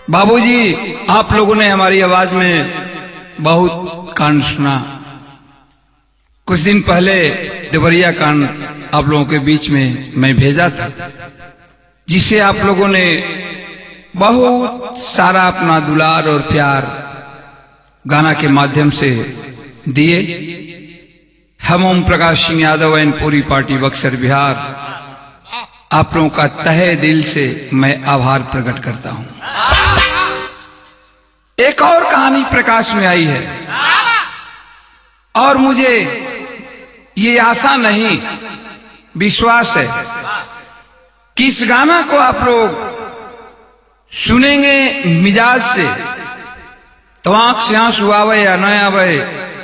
बाबूजी, आप लोगों ने हमारी आवाज में बहुत कांड सुना। कुछ दिन पहले देवरिया कांड आप लोगों के बीच में मैं भेजा था, जिसे आप लोगों ने बहुत सारा अपना दुलार और प्यार गाना के माध्यम से दिए। हम ओम प्रकाश सिंह यादव एंड पूरी पार्टी बक्सर बिहार आप लोगों का तहे दिल से मैं आभार प्रकट करता हूं। एक और कहानी प्रकाश में आई है और मुझे ये आशा नहीं, विश्वास है कि इस गाना को आप लोग सुनेंगे मिजाज से, तो आंख से आंसू आवे या न आवे,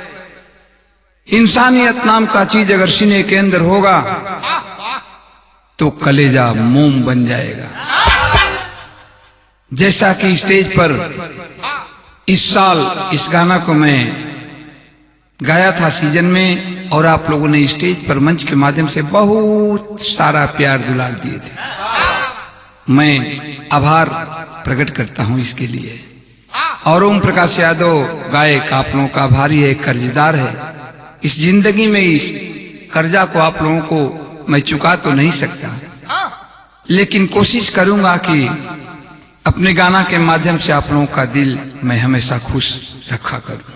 इंसानियत नाम का चीज अगर सीने के अंदर होगा तो कलेजा मोम बन जाएगा। जैसा कि स्टेज पर इस साल इस गाना को मैं गाया था सीजन में, और आप लोगों ने स्टेज पर मंच के माध्यम से बहुत सारा प्यार दुलार दिए थे। मैं आभार प्रकट करता हूं इसके लिए। और ओम प्रकाश यादव गायक आप लोगों का आभारी है, कर्जदार है। इस जिंदगी में इस कर्जा को आप लोगों को मैं चुका तो नहीं सकता, लेकिन कोशिश करूंगा कि अपने गाना के माध्यम से आप लोगों का दिल मैं हमेशा खुश रखा करूं।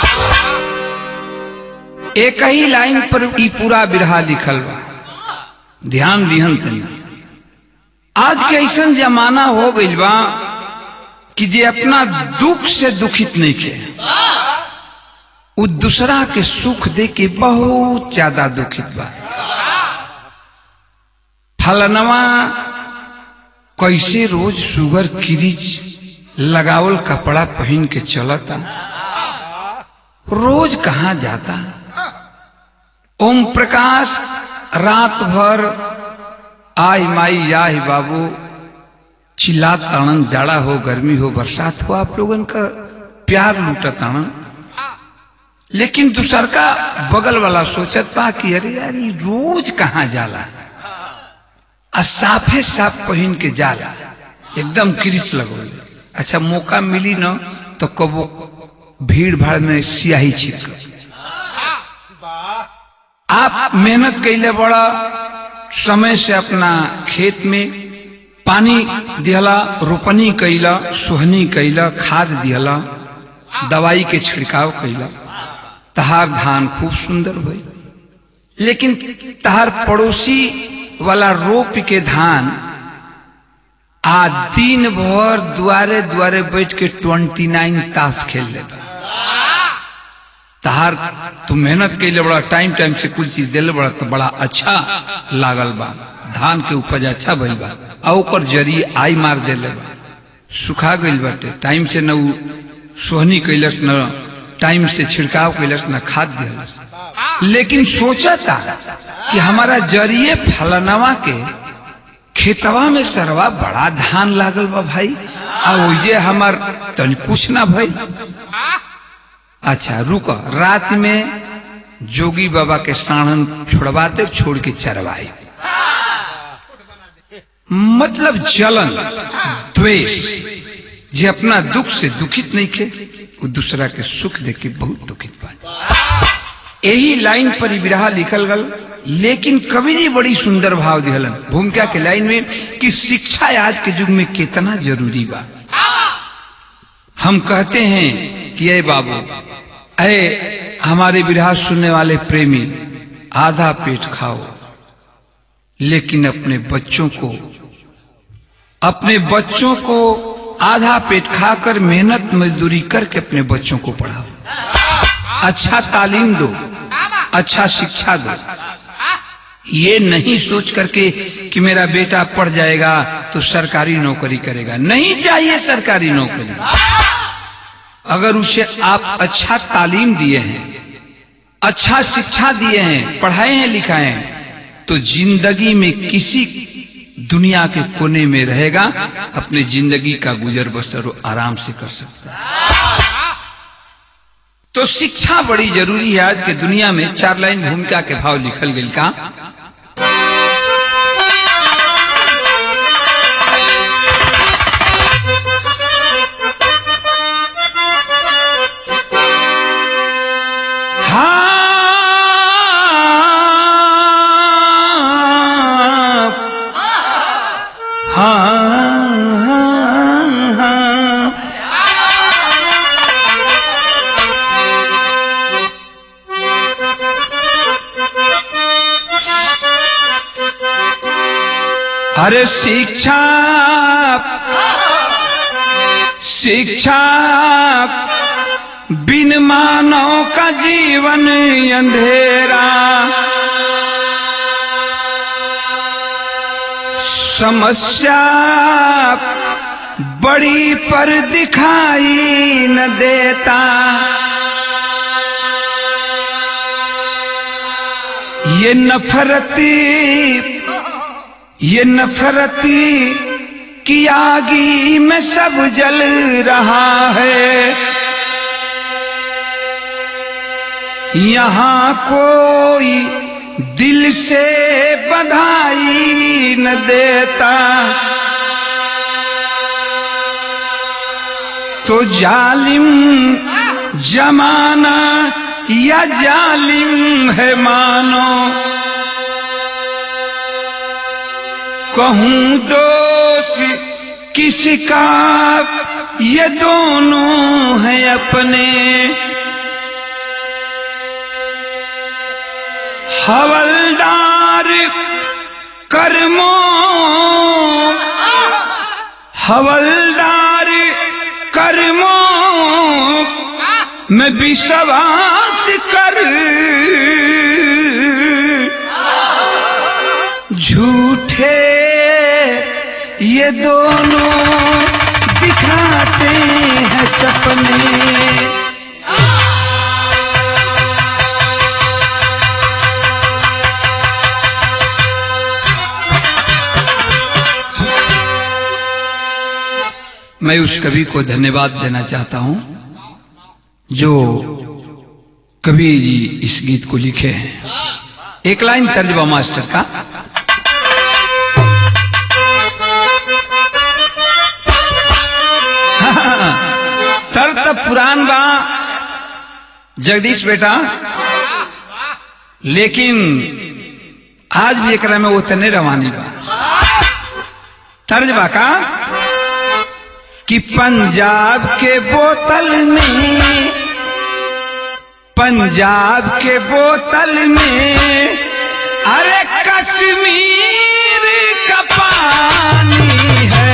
एक ही लाइन पर ई पूरा बिरहा लिखल बा, ध्यान दिहन तनी। आज के ऐसा जमाना हो गइल बा कि जे अपना दुख से दुखित नहीं खे, वो दूसरा के सुख दे के बहुत ज्यादा दुखित बा। फलनवा कैसे रोज शुगर क्रीज लगावल कपड़ा पहन के चलता, रोज कहां जाता। ओम प्रकाश रात भर आई माई आई बाबू चिल्ला ताणन, जाड़ा हो गर्मी हो बरसात हो, आप लोगन का प्यार लूटा ताणन। लेकिन दूसर का बगल वाला सोचत पा कि अरे यार रोज कहां जाला, साफे साफ पहन के जाला, एकदम क्रिच लगो। अच्छा मौका मिली न तो कबो भीड़ भाड़ में सियाही छिड़क। आप मेहनत कैले बड़ा समय से अपना खेत में पानी दिहला, रोपनी कैला, सोहनी कैला, खाद दिहला, दवाई के छिड़काव कैला, तहार धान खूब सुंदर भई। लेकिन तहार पड़ोसी वाला रोप के धान आ दिन भर द्वारे द्वारे बैठ के 29 ताश खेल ले। तहार तू मेहनत कैले बड़ा, टाइम टाइम से कुछ चीज दिले बड़ा, तो बड़ा अच्छा लागल बा, धान के उपज अच्छा भइल बा। आ ओकर जरी आई मार देले बा, सुखा गइल बाटे। टाइम से न सोहनी कैलस, न टाइम से छिड़काव कैलस, न खाद दिलस। लेकिन सोचता कि हमारा जरिए फलनवा के खेतवा में सरवा बड़ा धान लागल बा भाई, आ ओइजे हमार तन कुछ ना भाई। अच्छा रुको, रात में जोगी बाबा के साणन छोड़वाते, छोड़ के चरवाई। मतलब जलन द्वेष, जे अपना दुख से दुखित नहीं खे, वो दूसरा के सुख देख के बहुत दुखित बा। यही लाइन पर बिरहा लिखल गल। लेकिन कवि जी बड़ी सुंदर भाव दिहलन भूमिका के लाइन में कि शिक्षा आज के युग में कितना जरूरी बा। हम कहते हैं कि अरे बाबू, अरे हमारे बिरहा सुनने वाले प्रेमी, आधा पेट खाओ, लेकिन अपने बच्चों को आधा पेट खाकर मेहनत मजदूरी करके अपने बच्चों को पढ़ाओ, अच्छा तालीम दो, अच्छा शिक्षा दो। ये नहीं सोच करके कि मेरा बेटा पढ़ जाएगा तो सरकारी नौकरी करेगा। नहीं चाहिए सरकारी नौकरी। अगर उसे आप अच्छा तालीम दिए हैं, अच्छा शिक्षा दिए हैं, पढ़ाए हैं, लिखाए हैं, तो जिंदगी में किसी दुनिया के कोने में रहेगा, अपने जिंदगी का गुजर बसर आराम से कर सकता है। तो शिक्षा बड़ी जरूरी है आज के दुनिया में। 4 लाइन भूमिका के भाव लिखल गई का। अरे शिक्षा शिक्षा बिन मानव का जीवन अंधेरा, समस्या बड़ी पर दिखाई न देता, ये नफरती की आगी में सब जल रहा है। यहाँ कोई दिल से बधाई न देता, तो जालिम जमाना या जालिम है मानो, कहूँ दोष किसका ये दोनों हैं अपने। हवलदार कर्मों में विश्वास कर, झूठे ये दोनों दिखाते हैं सपने। मैं उस कवि को धन्यवाद देना चाहता हूं जो कवि जी इस गीत को लिखे हैं। एक लाइन तर्जमा मास्टर का। तर तब पुरान बा जगदीश बेटा, लेकिन आज भी एक में वो तने रवानी बा। तर्जमा का कि पंजाब के बोतल में अरे कश्मीर का पानी है।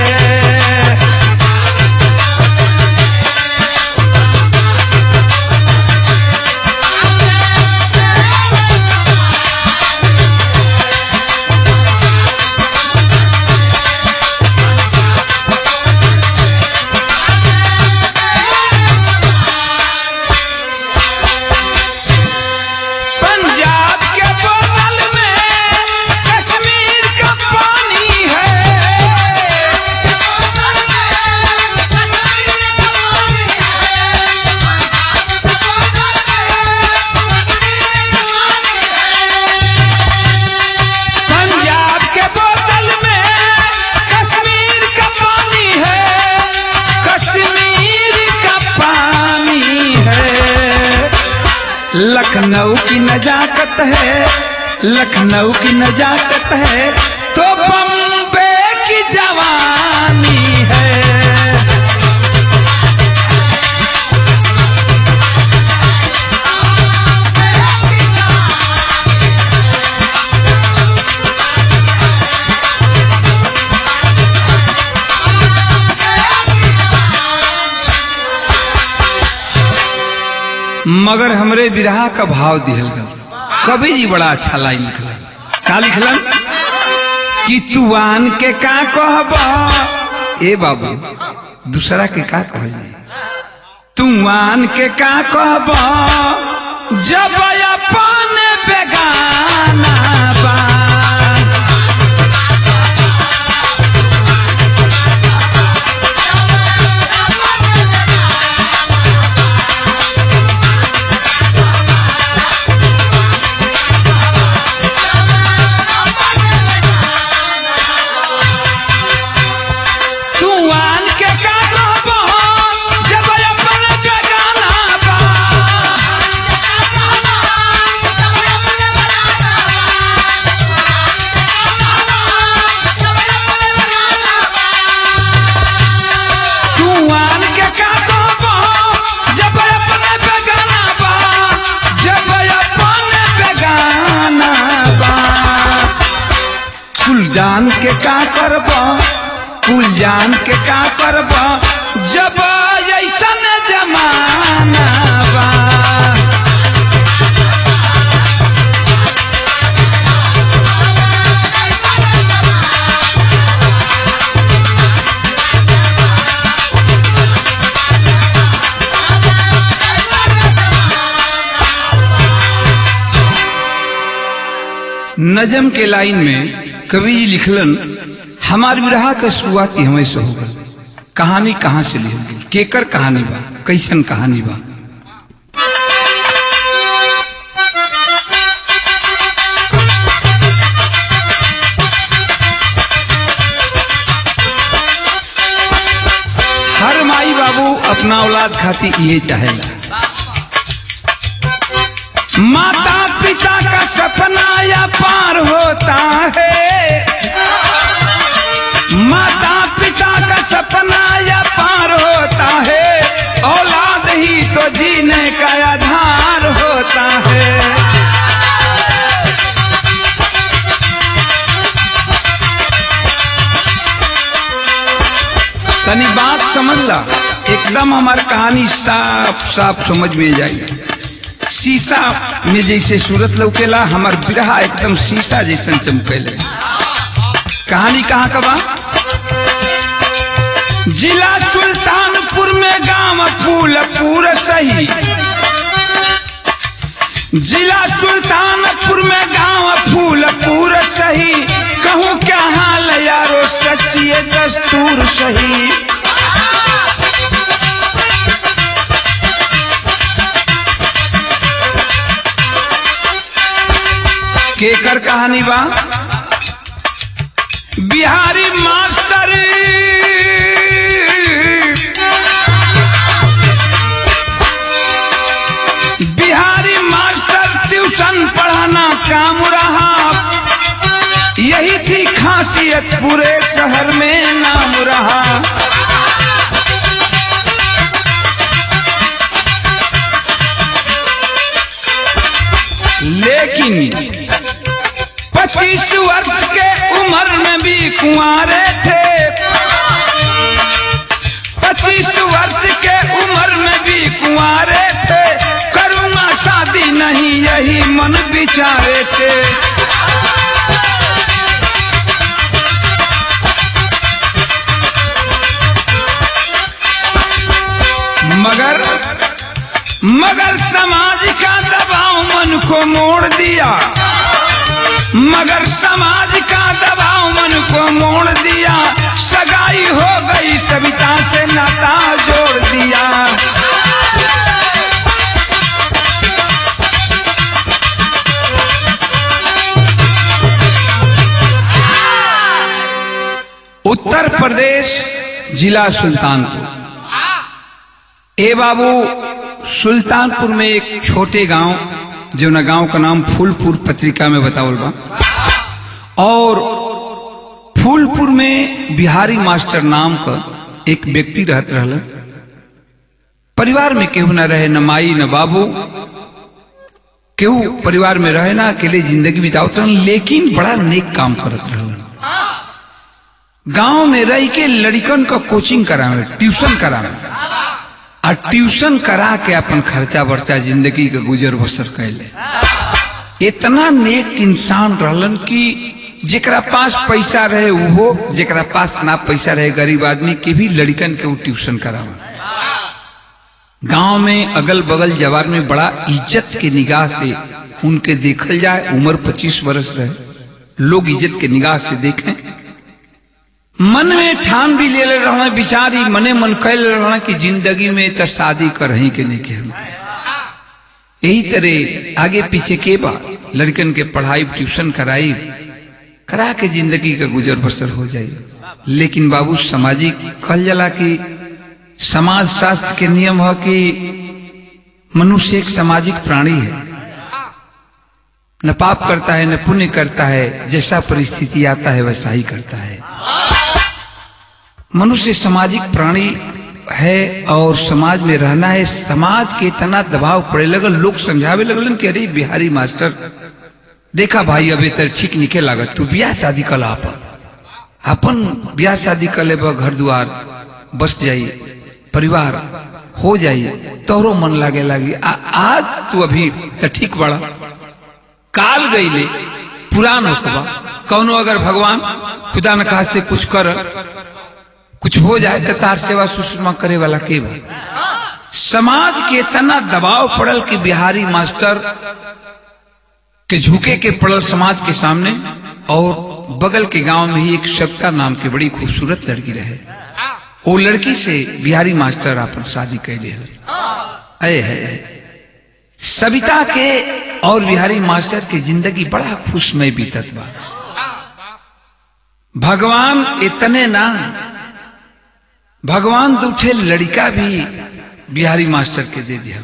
लखनऊ की नजाकत है, लखनऊ की नजाकत है तो बम्बे की जवानी है। मगर हमरे विरहा का भाव दिहल गल। कवि जी बड़ा अच्छा लाइन लिखलन। का लिखलन कि तू आन के का कहब ए बाबू, दूसरा के का कहल, तू आन के का कहब जब अपन बेगाना बा। का करब, कुल जान के का करब, जब ऐसन जमाना बा। नजम के लाइन में कवि जी लिखलन, हमार विरहा के शुरुआत हमें से हो गल। कहानी कहाँ से लिखल गई, केकर कहानी बा, कैसन कहानी बा। हर माई बाबू अपना औलाद खाती ये चाहेला। माता पिता का सपना या पार होता है, माता पिता का सपना या पार होता है, औलाद ही तो जीने का आधार होता है। तनी बात समझ ला, एकदम हमारी कहानी साफ साफ समझ में जाएगी। शीशा में जैसे सूरत लौकेला, हमार बिरहा एकदम शीशा जैसन चमकेले। कहानी कहाँ का बा? जिला सुल्तानपुर में गांव फूलपुर सही, जिला सुल्तानपुर में गांव फूलपुर सही, कहूँ क्या हाल यारो सच्ची दस्तूर सही। केकर कहानी बा? बिहारी मास्टर ट्यूशन पढ़ाना काम रहा, यही थी खासियत पूरे शहर में नाम रहा। लेकिन 25 वर्ष के उम्र में भी कुंवारे थे, 25 वर्ष के उम्र में भी कुंवारे थे, करूंगा शादी नहीं यही मन विचारे थे। मगर समाज का दबाव मन को मोड़ दिया, मगर समाज का दबाव मन को मोड़ दिया, सगाई हो गई सविता से नाता जोड़ दिया। उत्तर प्रदेश जिला सुल्तानपुर। ए बाबू, सुल्तानपुर में एक छोटे गांव, जो ना गांव का नाम फूलपुर पत्रिका में बतावल बा, और फूलपुर में बिहारी मास्टर नाम का एक व्यक्ति रहत रहल। परिवार में केहू न रहे, न माई न बाबू, केहू परिवार में रहे ना, अकेले जिंदगी बितावत रहन, लेकिन बड़ा नेक काम करत रहल। गांव में रह के लड़कन का कोचिंग करावे, ट्यूशन करावे, और ट्यूशन करा के अपन खर्चा बर्चा जिंदगी का गुजर बसर कैले। इतना नेक इंसान रहलन कि जेकरा पास पैसा रहे वो, जेकरा पास ना पैसा रहे गरीब आदमी के भी लड़कन के वो ट्यूशन करावा। गांव में अगल बगल जवार में बड़ा इज्जत के निगाह से उनके देखल जाए। उम्र 25 वर्ष रहे, लोग इज्जत के निगाह से देखें। मन में ठान भी ले रहा बिचारी, मने मन कैल रहा कि जिंदगी में तो शादी कर ही के नहीं के हम। यही तरह आगे पीछे के बा, लड़कन के पढ़ाई ट्यूशन कराई, करा के जिंदगी का गुजर बसर हो जाए। लेकिन बाबू, सामाजिक कहल जाला कि समाज शास्त्र के नियम है कि मनुष्य एक सामाजिक प्राणी है, न पाप करता है न पुण्य करता है, जैसा परिस्थिति आता है वैसा ही करता है। मनुष्य सामाजिक प्राणी है और समाज में रहना है। समाज के इतना दबाव पड़े लगल, लोग समझावे लगलन कि अरे बिहारी मास्टर देखा भाई, अब इतर ठीक निके लागत, तू बियाह शादी कला पर अपन ब्याह शादी कर ले, घर द्वार बस जाई, परिवार हो जाई, तोरो मन लागे लगी। आज तू अभी तो ठीक बड़ा, काल गईले पुरान होकबा, कौनो अगर भगवान खुदा न खास्ते कुछ कर, कुछ हो जाए तो तार सेवा सुषमा करे वाला के बा। समाज के इतना दबाव पड़ल कि बिहारी मास्टर के झुके के पड़ल समाज के सामने। और बगल के गांव में ही एक सविता नाम की बड़ी खूबसूरत लड़की रहे, वो लड़की से बिहारी मास्टर अपन शादी कर ले। सविता के और बिहारी मास्टर की जिंदगी बड़ा खुशमय बीतत बा। भगवान इतने ना, भगवान दूठे लड़का भी बिहारी मास्टर के दे दिया।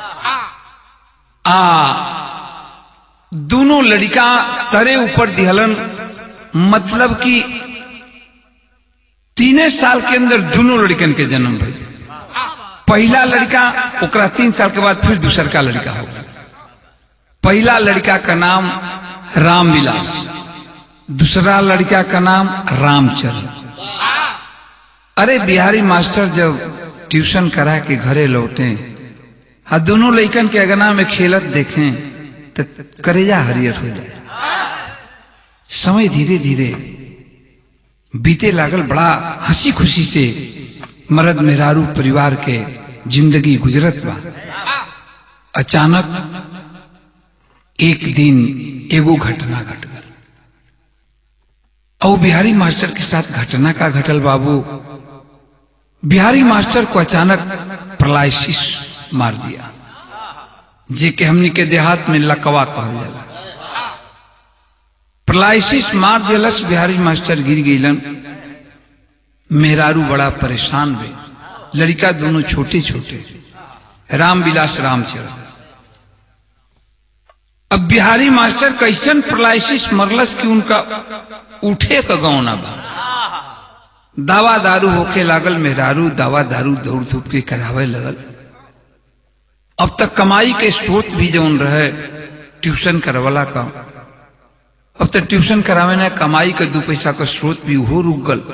दोनों लड़का तरे ऊपर दिहलन, मतलब कि 3 साल के अंदर दोनों लड़कन के जन्म भई। पहला लड़का ओकरा 3 साल के बाद फिर दूसर का लड़का होगा। पहला लड़का का नाम रामविलास, दूसरा लड़का का नाम रामचरण। अरे बिहारी मास्टर जब ट्यूशन करा के घरे लौटे, दोनों लड़कन के अगना में खेलत देखें तो करेजा हरियर हो जाए। समय धीरे धीरे बीते लागल, बड़ा हंसी खुशी से मर्द मेहरारू परिवार के जिंदगी गुजरत बा। अचानक एक दिन एगो घटना घट गल, और बिहारी मास्टर के साथ घटना का घटल बाबू। बिहारी मास्टर को अचानक पैरालिसिस मार दिया, जे के हमनी के देहात में लकवा कहल जाला। पैरालिसिस मार दिलस, बिहारी मास्टर गिर गईलन। मेहरारू बड़ा परेशान बे, लड़का दोनों छोटे छोटे, रामविलास रामचरण। अब बिहारी मास्टर कैसन पैरालिसिस मरलस कि उनका उठे का गौना बा। दवा दारू होके लागल, मेहरारू दवा दारू दौड़ धूप के करावे लगल। अब तक कमाई के स्रोत भी जौन रहे ट्यूशन करवाला का, अब तक ट्यूशन करावे ना, कमाई के 2 पैसा का स्रोत भी हो रुक गल।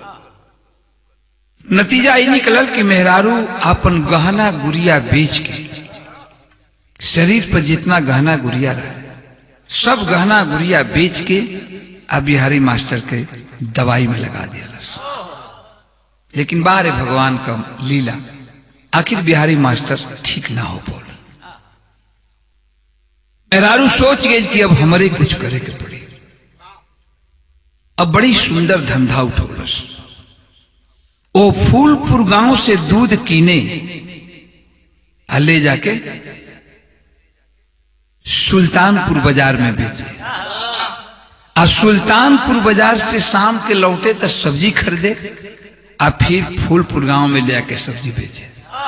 नतीजा ये निकलल कि मेहरारू अपन गहना गुड़िया बेच के, शरीर पर जितना गहना गुड़िया रहा सब गहना गुड़िया बेच के अब बिहारी मास्टर के दवाई में लगा दिया। लेकिन बाहर भगवान का लीला, आखिर बिहारी मास्टर ठीक ना हो बोल। मेहरारू सोच गई कि अब हमारे कुछ करे के पड़े। अब बड़ी सुंदर धंधा उठौलस। वो फूलपुर गांव से दूध कीने ले जाके सुल्तानपुर बाजार में बेचे, और सुल्तानपुर बाजार से शाम के लौटे तो सब्जी खरीदे, और फिर फूलपुर गांव में ले आके सब्जी बेचे।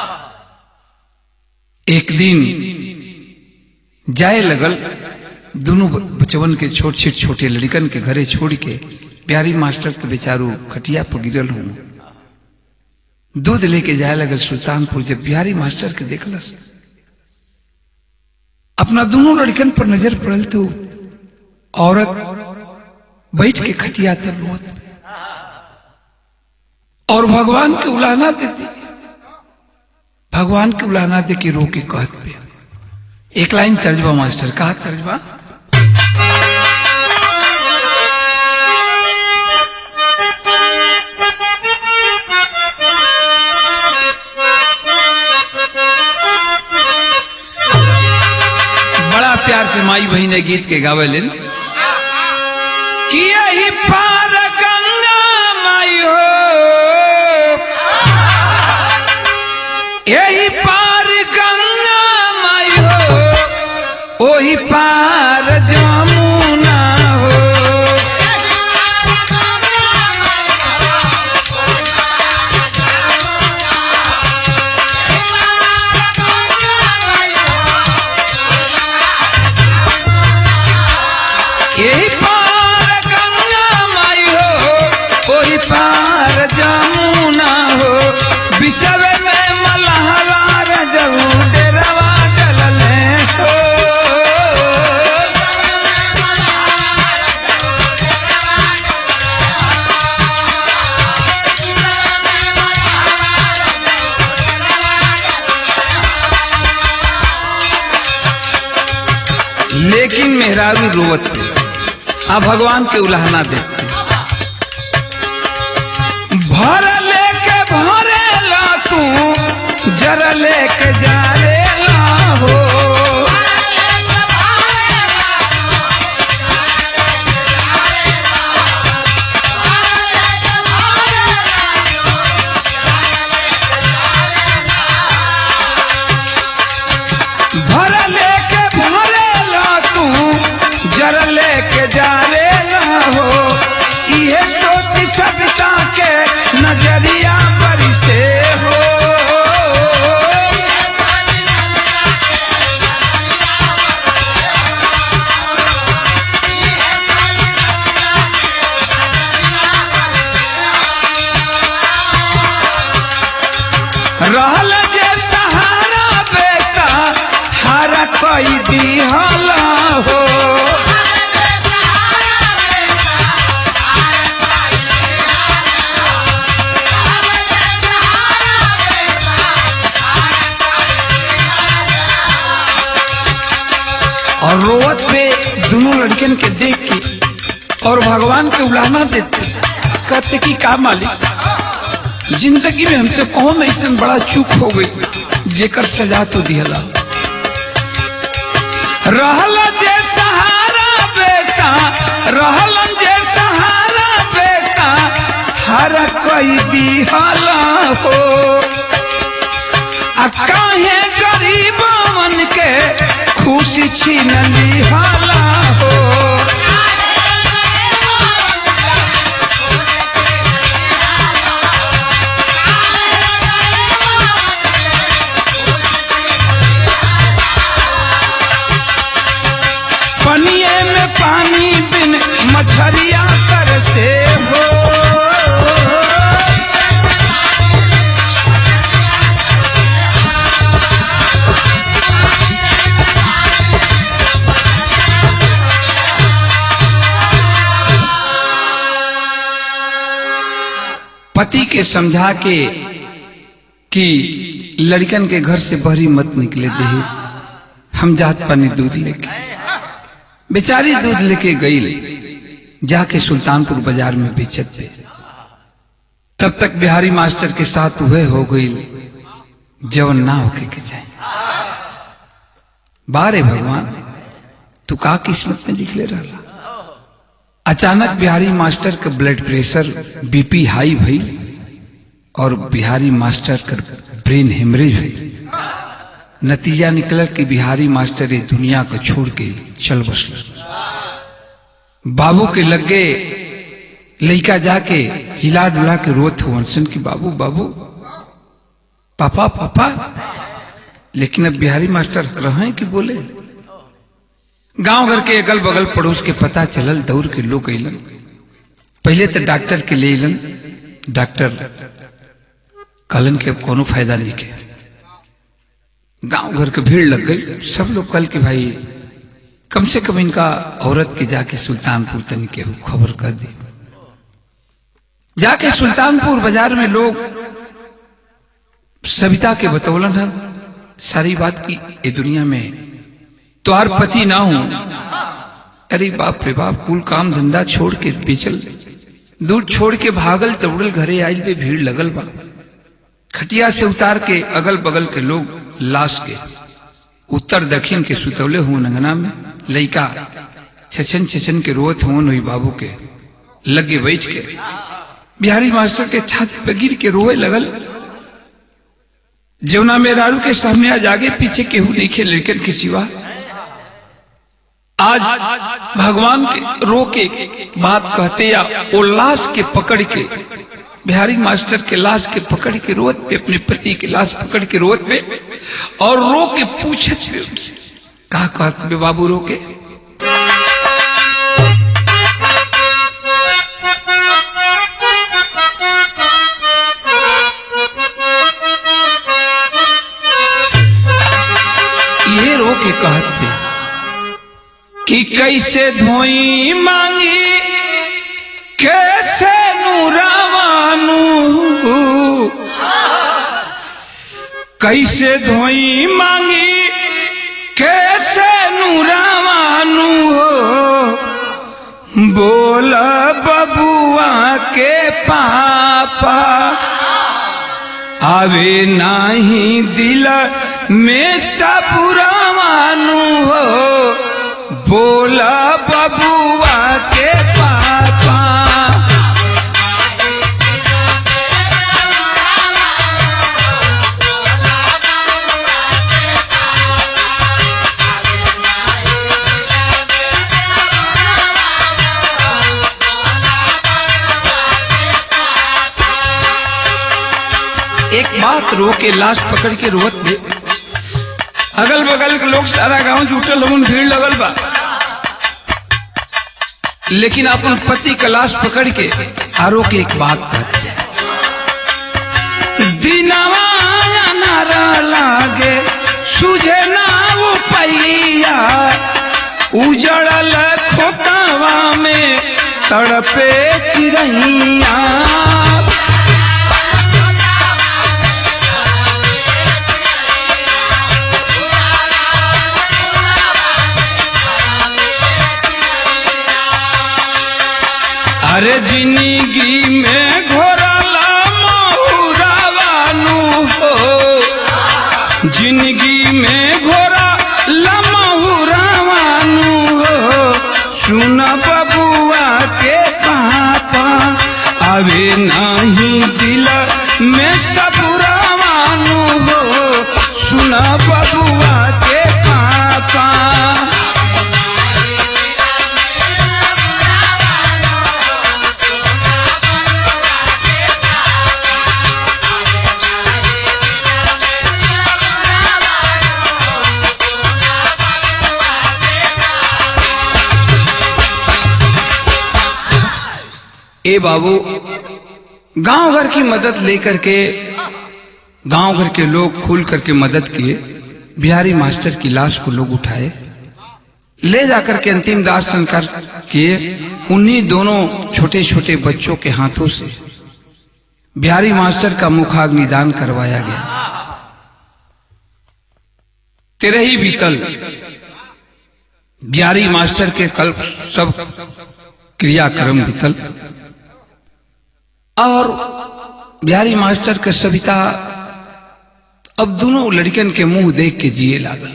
एक दिन जाए लगल, दोनों बचवन के छोटे लड़कन के घरे छोड़ के बिहारी मास्टर तो बेचारू खटिया पर गिरल हूं, दूध लेके जाए लगल सुल्तानपुर। जब बिहारी मास्टर के देखलस, अपना दोनों लड़कन पर नजर पड़ल तो औरत बैठ के खटिया तर रोत और भगवान की उलाहना देती, भगवान की उलाहना दे के रो के कहत पे। एक लाइन तर्जबा मास्टर, कहा तर्जबा? बड़ा प्यार से माई बहन गीत के गावे लेन कि यही पार गंगा माई हो, यही पार गंगा माई हो, ओही पार जमुना हो। यही पार गंगा माई हो, ओही पार जमुना हो। बिचवे में मलहवा रजऊ डेरवा डलले हो, लेकिन मेहरारू रोवत थे। अब भगवान के उलाहना देखते भर लेके भरेला तू जरा लेके जा रे हो जा रे हो ये सोच सविता के नजरिया बरी से हो रहल जे सहारा बेसा हारा कोई दिहला हो और रोवत पे दोनों लड़कियन के देख के और भगवान के उलाहना देते कहते कि का मालिक जिंदगी में हमसे कौन ऐसा बड़ा चूक हो गई जेकर सजा तो दिहला रहल जे सहारा बेसा रहलन जे सहारा बेसा हर कोई दिहला हो आ काहे गरीबन के खुशी छीन लिहाला हो पनिये में पानी बिन मछरिया कर से हो पति के समझा के कि लड़कन के घर से बहरी मत निकले दे हम जात पानी दूध लेके बेचारी दूध लेके गई जाके सुल्तानपुर बाजार में बेचत पे तब तक बिहारी मास्टर के साथ वह हो गई जवन ना होके के जाए बारे भगवान तू का किस्मत में लिख ले रहा अचानक बिहारी मास्टर का ब्लड प्रेशर बीपी हाई भई और बिहारी मास्टर का ब्रेन हेमरेज हुई नतीजा निकला कि बिहारी मास्टर इस दुनिया को छोड़ के चल बसल बाबू के लगे लड़का जाके हिला डुला के रोत हुसन कि बाबू बाबू पापा पापा लेकिन अब बिहारी मास्टर रहे कि बोले गांव घर के अगल बगल पड़ोस के पता चलल दौड़ के लोग अलन पहले तो डॉक्टर के ले अलन डॉक्टर कहलन के कोनो फायदा नहीं के गांव घर के भीड़ लग गई सब लोग कल के भाई कम से कम इनका औरत के जाके सुल्तानपुर तनी के खबर कर दी जाके सुल्तानपुर बाजार में लोग सविता के बतौलन है सारी बात की ये दुनिया में तोहार पति ना हूं अरे बाप रे बाप कुल काम धंधा छोड़ के पिछल दूर छोड़ के भागल दौड़ल घरे आइल पे भीड़ लगल बा खटिया से उतार के अगल बगल के लोग लाश के उत्तर दक्षिण के सुतौले हुए अंगना में लड़का छछन छछन के रोत हुन हुई बाबू के लगे बैठ के बिहारी मास्टर के छाती पे गिर के रोए लगल जमुना मेहरारू के सामने आज आगे पीछे केहू नहीं खे लड़कन के सिवा आज भगवान के रो के बात कहते या वो लाश के पकड़ के बिहारी मास्टर के लाश के पकड़ के रोत पे अपने पति के लाश पकड़ के रोत पे और रो के पूछत पे उनसे कहा कहते बे बाबू रो के ये रो के कहते कि कैसे धोई मांगी कैसे नूरावानू कैसे धोई मांगी कैसे नूरावानू बोला बबुआ के पापा आवे नाही दिल में सबुरावानु हो बोला बबुआ के पापा एक बात रो के लाश पकड़ के रोवत में अगल बगल के लोग सारा गांव जुटल लोगन भीड़ लगल बा लेकिन अपन पति का लाश पकड़ के आरो के एक बात कहते दिनवा नारा लागे सुझे ना वो पैया उजड़ल खोतावा में तड़पे चिड़ैया अरे जिंदगी में घोरला महुरावानु हो जिंदगी में घोरला महुरावानु हो सुना बबुआ के पापा आवे नहीं दिल में सबुरावानु हो सुना बबुआ के पापा ए बाबू गांव घर की मदद लेकर के गांव घर के लोग खुल करके मदद किए बिहारी मास्टर की लाश को लोग उठाए ले जाकर के अंतिम दाह संस्कार किए उन्हीं दोनों छोटे छोटे बच्चों के हाथों से बिहारी मास्टर का मुखाग्निदान करवाया गया। तेरही बीतल बिहारी मास्टर के कल सब क्रियाक्रम बीतल और बिहारी मास्टर के सविता अब दोनों लड़कन के मुंह देख के जिए लागल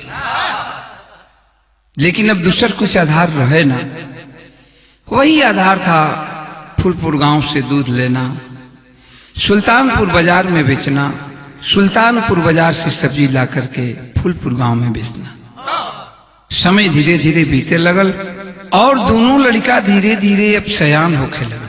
लेकिन अब दूसर कुछ आधार रहे ना वही आधार था फूलपुर गांव से दूध लेना सुल्तानपुर बाजार में बेचना सुल्तानपुर बाजार से सब्जी ला करके फूलपुर गांव में बेचना। समय धीरे धीरे बीते लगल और दोनों लड़का धीरे धीरे अब सयान होके लगल।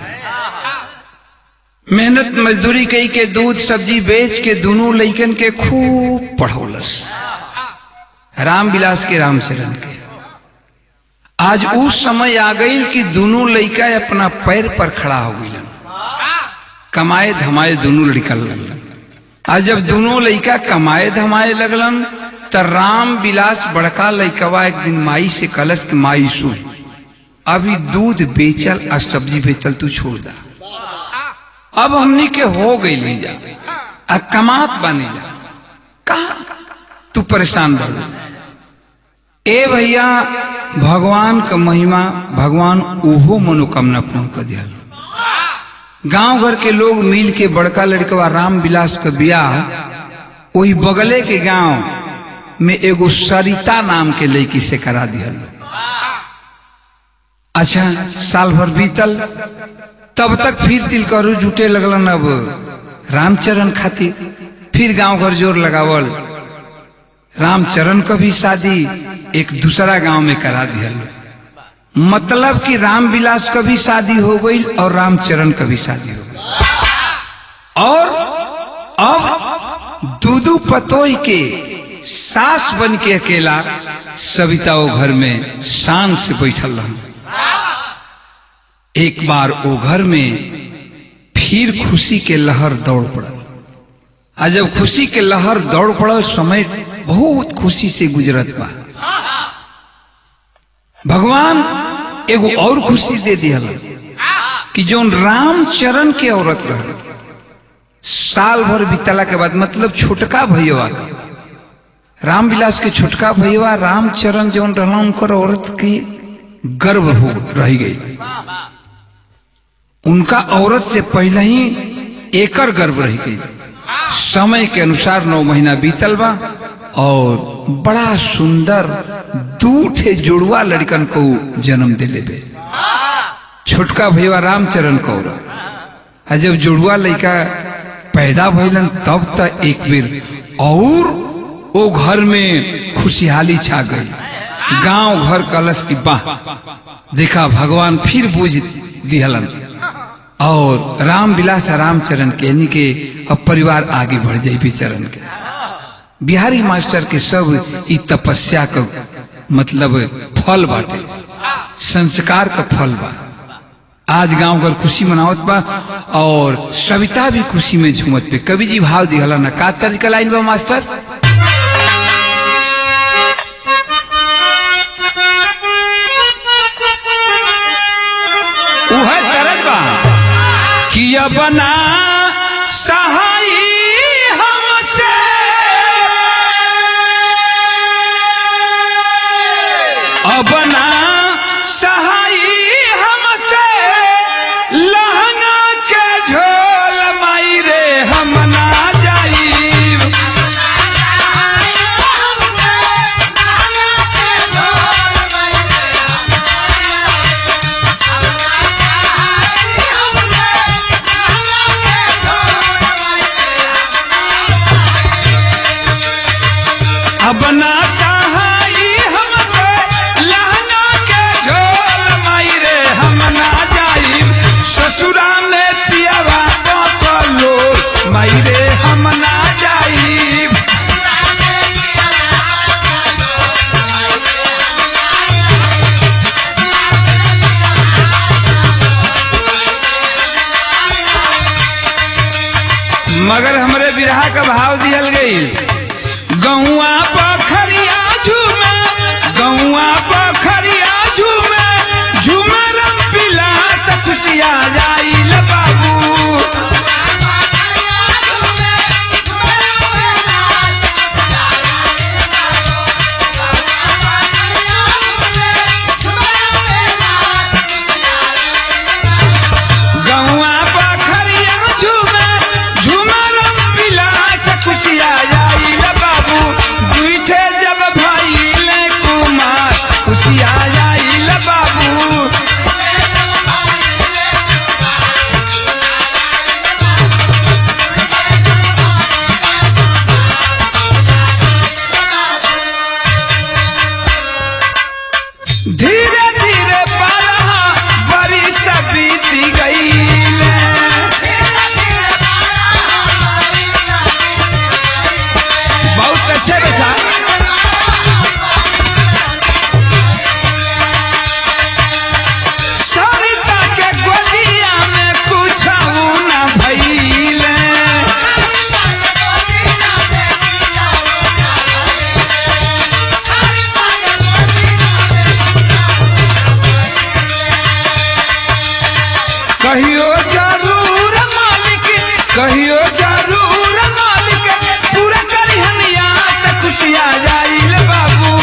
मेहनत मजदूरी कई के दूध सब्जी बेच के दोनों लड़कन के खूब पढ़ौलस राम विलास के रामचरण के। आज उस समय आ गई कि दोनों लड़का अपना पैर पर खड़ा हो गई कमाए धमाए दोनों लड़का लगलन। आज जब दोनों लड़का कमाए धमाए लगलन तो राम विलास बड़का लड़कवा एक दिन माई से कलश की माई सुन अभी दूध बेचल और सब्जी बेचल तू छोड़ दा अब हमनी के हो गई ले जा आ कमात बने जा कहा तू परेशान बढ़ ए भैया भगवान का महिमा भगवान उहो मनोकामना पूर्ण कर दिया। गांव घर के लोग मिल के बड़का लड़कवा राम विलास का ब्याह वही बगले के गांव में एगो सरिता नाम के लड़की से करा दिया। अच्छा साल भर बीतल तब तक फिर तिलकरू जुटे लगलन अब रामचरण खातिर फिर गांव घर जोर लगावल रामचरण का भी शादी एक दूसरा गांव में करा दिया। मतलब कि राम विलास का भी शादी हो गई और रामचरण का भी शादी हो गई और अब दूदू पतोई के सास बन के अकेला सविता वो घर में शान से बैठल रहा। एक बार वो घर में फिर खुशी के लहर दौड़ पड़ल। और जब खुशी के लहर दौड़ पड़ल समय बहुत खुशी से गुजरत बा। भगवान एगो और खुशी दे दिया कि जो रामचरण के औरत रह साल भर बीतला के बाद मतलब छोटका भैया का राम विलास के छोटका भैया रामचरण जो रहला उनकर औरत की गर्भ हो रह गई। उनका औरत से पहले ही एकर गर्भ रह गई। समय के अनुसार 9 महीना बीतल बा और बड़ा सुंदर 2 ठे जुड़वा लड़कन को जन्म दिले बे। छोटका भैया रामचरण कौर जब जुड़वा लड़का पैदा भइलन तब तक एक बेर और वो घर में खुशहाली छा गई। गांव घर कलश की बाह देखा भगवान फिर बूझ दिहलन और राम विलास रामचरण के यानी के अब परिवार आगे बढ़ जाये बेचरण के। बिहारी मास्टर के सब ई तपस्या का मतलब फल बाटे, संस्कार का फल बा। आज गांव घर खुशी मनावत बा और सविता भी खुशी में झूमत पे। कवि जी भाव दिहला ना का तर्ज का लाइन बा मास्टर। वह तरज बा कि अब ना सहाई हमसे अब ना सहाई हमसे लहंगा के झोल माई रे हम ना जाई। अब ना सहाई हमसे लहंगा के झोल माई रे हम ना जाई। ससुरा में पियावा पकलो माई रे हम ना जाई। मगर हमरे बिरहा का भाव दियल गई। गौआ पोखरिया झूमे गौआ पोखरिया झूमे झूमे रंग बिलास खुशिया जाइल बाबू। गौआ पोखरिया झूमे झूमे रंग बिलास खुशिया जाइल बाबू। दूठे जब भइले कुमार खुशिया जाइल बाबू। धीरे धीरे 12 बरिस बीती गईले। बहुत अच्छे बेटा। सरिता के गोदिया में कुछ न भइले। कहियो जरूर मालिक कहियो जरूर मालिक पूरा करिहनिया से खुशिया जाइल बाबू।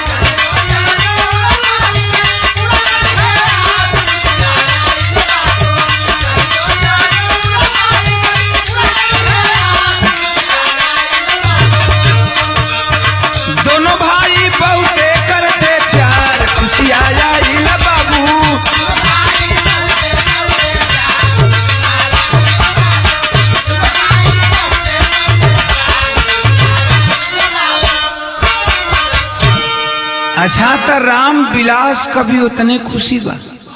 दोनों भाई बहुते करते प्यार खुशिया जाइल बाबू। अच्छा तो राम विलास कभी उतने खुशी बा।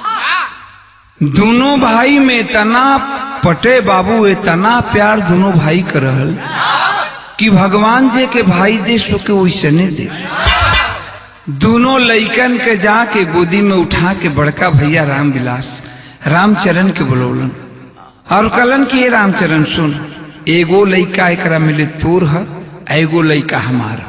दोनों भाई में इतना पटे बाबू, इतना प्यार दोनों भाई कर रहल कि भगवान जे के भाई दे सो के वैसे नहीं दे। दोनों लइकन के जाके गोदी में उठा के बड़का भैया राम विलास रामचरण के बुलौलन और कहलन कि ये रामचरण सुन, एगो लइका एकरा मिले तोर है, एगो लइका हमारा।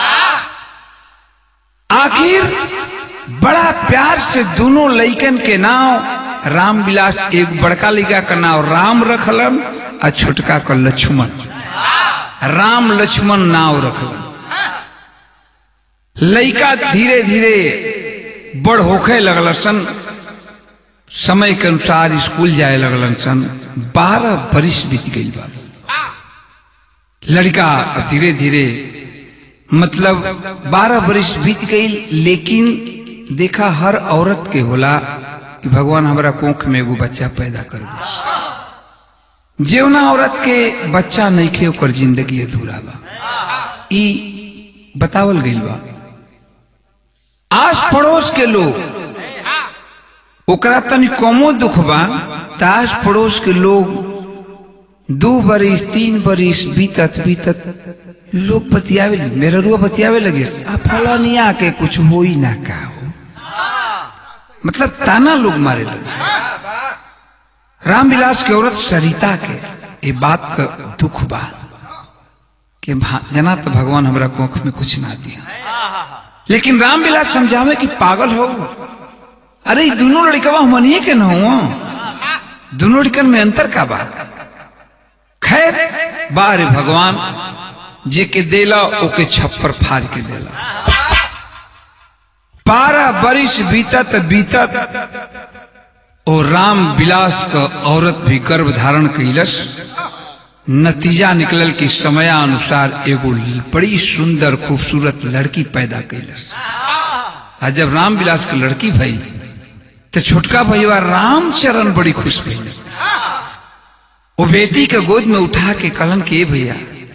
आखिर बड़ा प्यार से दोनों लइकन के नाम राम विलास, एक बड़का लइका का नाम राम रखलन और छोटका का लक्ष्मण। राम लक्ष्मण नाम रखलन। लइका धीरे धीरे बड़ होखे लगल सन, समय के अनुसार स्कूल जाए लगलन सन। 12 बरिस बीत गई बा। लड़का धीरे धीरे मतलब 12 बरिस बीत गई, लेकिन देखा हर औरत के होला कि भगवान हमारा कोख में एगो बच्चा पैदा कर दे। जेवना औरत के बच्चा नहीं खे ओकर जिंदगी अधूरा बा, ई बतावल गई बा। आस पड़ोस के लोग ओकरा तनी कमो दुख बा, आस पड़ोस के लोग 2 बरिस 3 बरिस बीतत बीतत लोग बतियावे, मेरा रुआ बतियावे लगे, आ फलानिया के कुछ हो ही ना का हो, मतलब ताना लोग मारे लगे। रामविलास के औरत सरिता के ये बात का दुख बा कि जना तो भगवान हमारा कोख में कुछ ना दिया, लेकिन रामविलास समझावे कि पागल हो, अरे दोनों लड़कवा हमनिए के न हो, दोनों लड़कन में अंतर का बा। खैर बारे भगवान जे के देला ओके छप्पर फाड़ के देला। 12 बरिस बीतत बीतत और रामविलास का औरत भी गर्भ धारण कैलस। नतीजा निकलल कि समयानुसार एगो बड़ी सुंदर खूबसूरत लड़की पैदा कैलस। आ जब रामविलास की लड़की भई तो छोटका भैया रामचरण बड़ी खुश भइल। वो बेटी के गोद में उठा के कहलन कि भैया